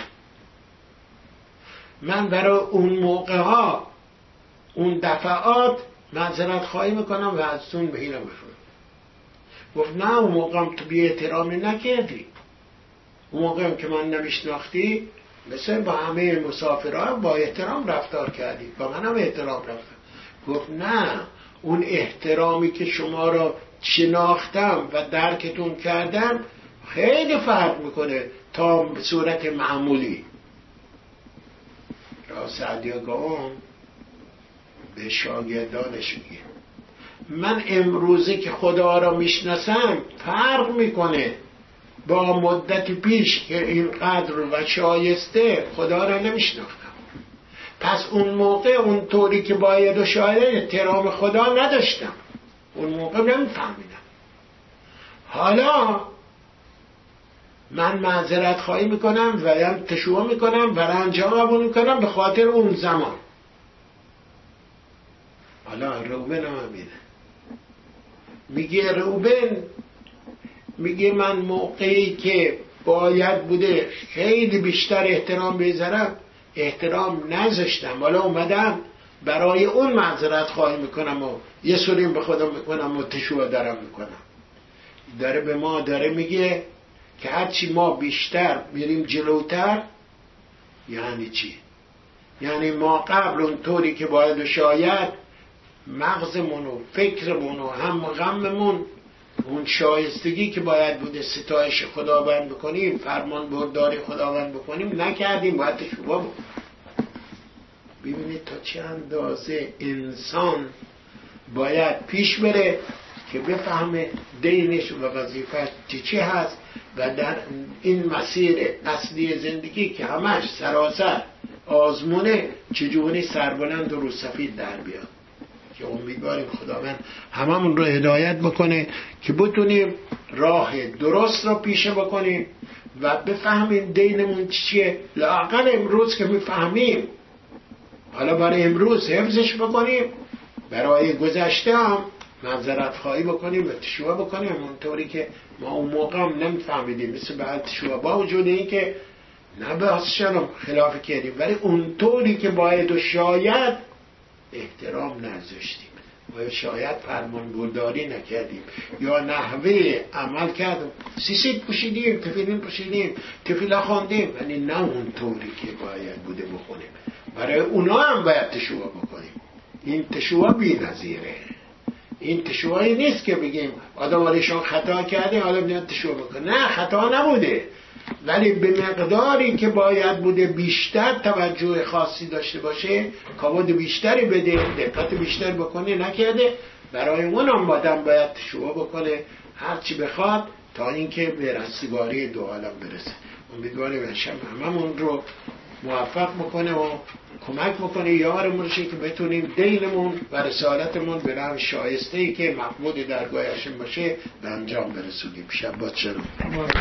من برای اون موقع ها، اون دفعات معذرت خواهی میکنم و ازتون به اینم بفرم. گفت نه، اون موقع هم تو بی احترامی نکردی. اون موقع هم که من نمیشناختی مثل با همه مسافرها با احترام رفتار کردی، با منم احترام رفتار. گفت نه، اون احترامی که شما را شناختم و درکتون کردم خیلی فرق میکنه تا به صورت معمولی. را سعدی گام به شاگردانش میگه من امروزه که خدا را میشناسم فرق میکنه با مدت پیش که اینقدر و شایسته خدا را نمیشناختم. پس اون موقع اون طوری که باید و شاید احترام خدا نداشتم، اون موقع نمیفهمیدم. حالا من معذرت خواهی میکنم و هم تشوه میکنم و رنجا قبول میکنم به خاطر اون زمان. حالا روبن هم میگه من موقعی که باید بوده خیلی بیشتر احترام بذارم احترام نذاشتم. حالا اومدم برای اون معذرت خواهی میکنم و یه سوریم به خودم میکنم و تشوه دارم میکنم. داره به ما داره میگه که هرچی ما بیشتر میریم جلوتر، یعنی چی؟ یعنی ما قبل اون طوری که باید و شاید مغزمون و فکرمون و هم غممون اون شایستگی که باید بوده ستایش خداوند بکنیم، فرمان برداری خداوند بکنیم نکردیم. باید تشوه بود. ببینید تا چه اندازه انسان باید پیش بره که بفهمه دینش و وظیفت چی هست و در این مسیر اصلی زندگی که همش سراسر آزمونه چجوری سربلند و روسفید در بیاد. که امیدواریم خداوند هممون رو هدایت بکنه که بتونیم راه درست رو پیشه بکنیم و بفهمیم دینمون چیه. لااقل امروز که میفهمیم، حالا برای امروز حفظش بکنیم، برای گذشته هم معذرت خواهی بکنیم و تشوه بکنیم اونطوری که ما اون موقع هم نمیفهمیدیم. مثل بعد تشوه با وجود این که نباسشن خلاف کردیم، ولی اونطوری که باید و شاید احترام نذاشتیم. و شاید فرمان برداری نکردیم یا نحوه عمل کردیم، سیسید پوشیدیم، تفیلین پوشیدیم، تفیلا خواندیم، ولی نه اون طوری که باید بوده بخونیم. برای اونا هم باید تشوع بکنیم. این تشوع بی نظیره. این تشوعی نیست که بگیم آدم آریشان خطا کرده حالا باید تشوع بکنه. نه، خطا نبوده، ولی به مقداری که باید بوده بیشتر توجه خاصی داشته باشه، کمد بیشتری بده، دقت بیشتر بکنه، نکرده. برای اونم باید تشوع بکنه هرچی بخواد تا اینکه به رستگاری دو عالم برسه. امیدواریم بشم هممون رو موفق بکنه و کمک بکنه، یارمون شه که بتونیم دینمون و رسالتمون به روش شایسته‌ای که محمود درگاه هاشم باشه به انجام برسونیم. شب با چرا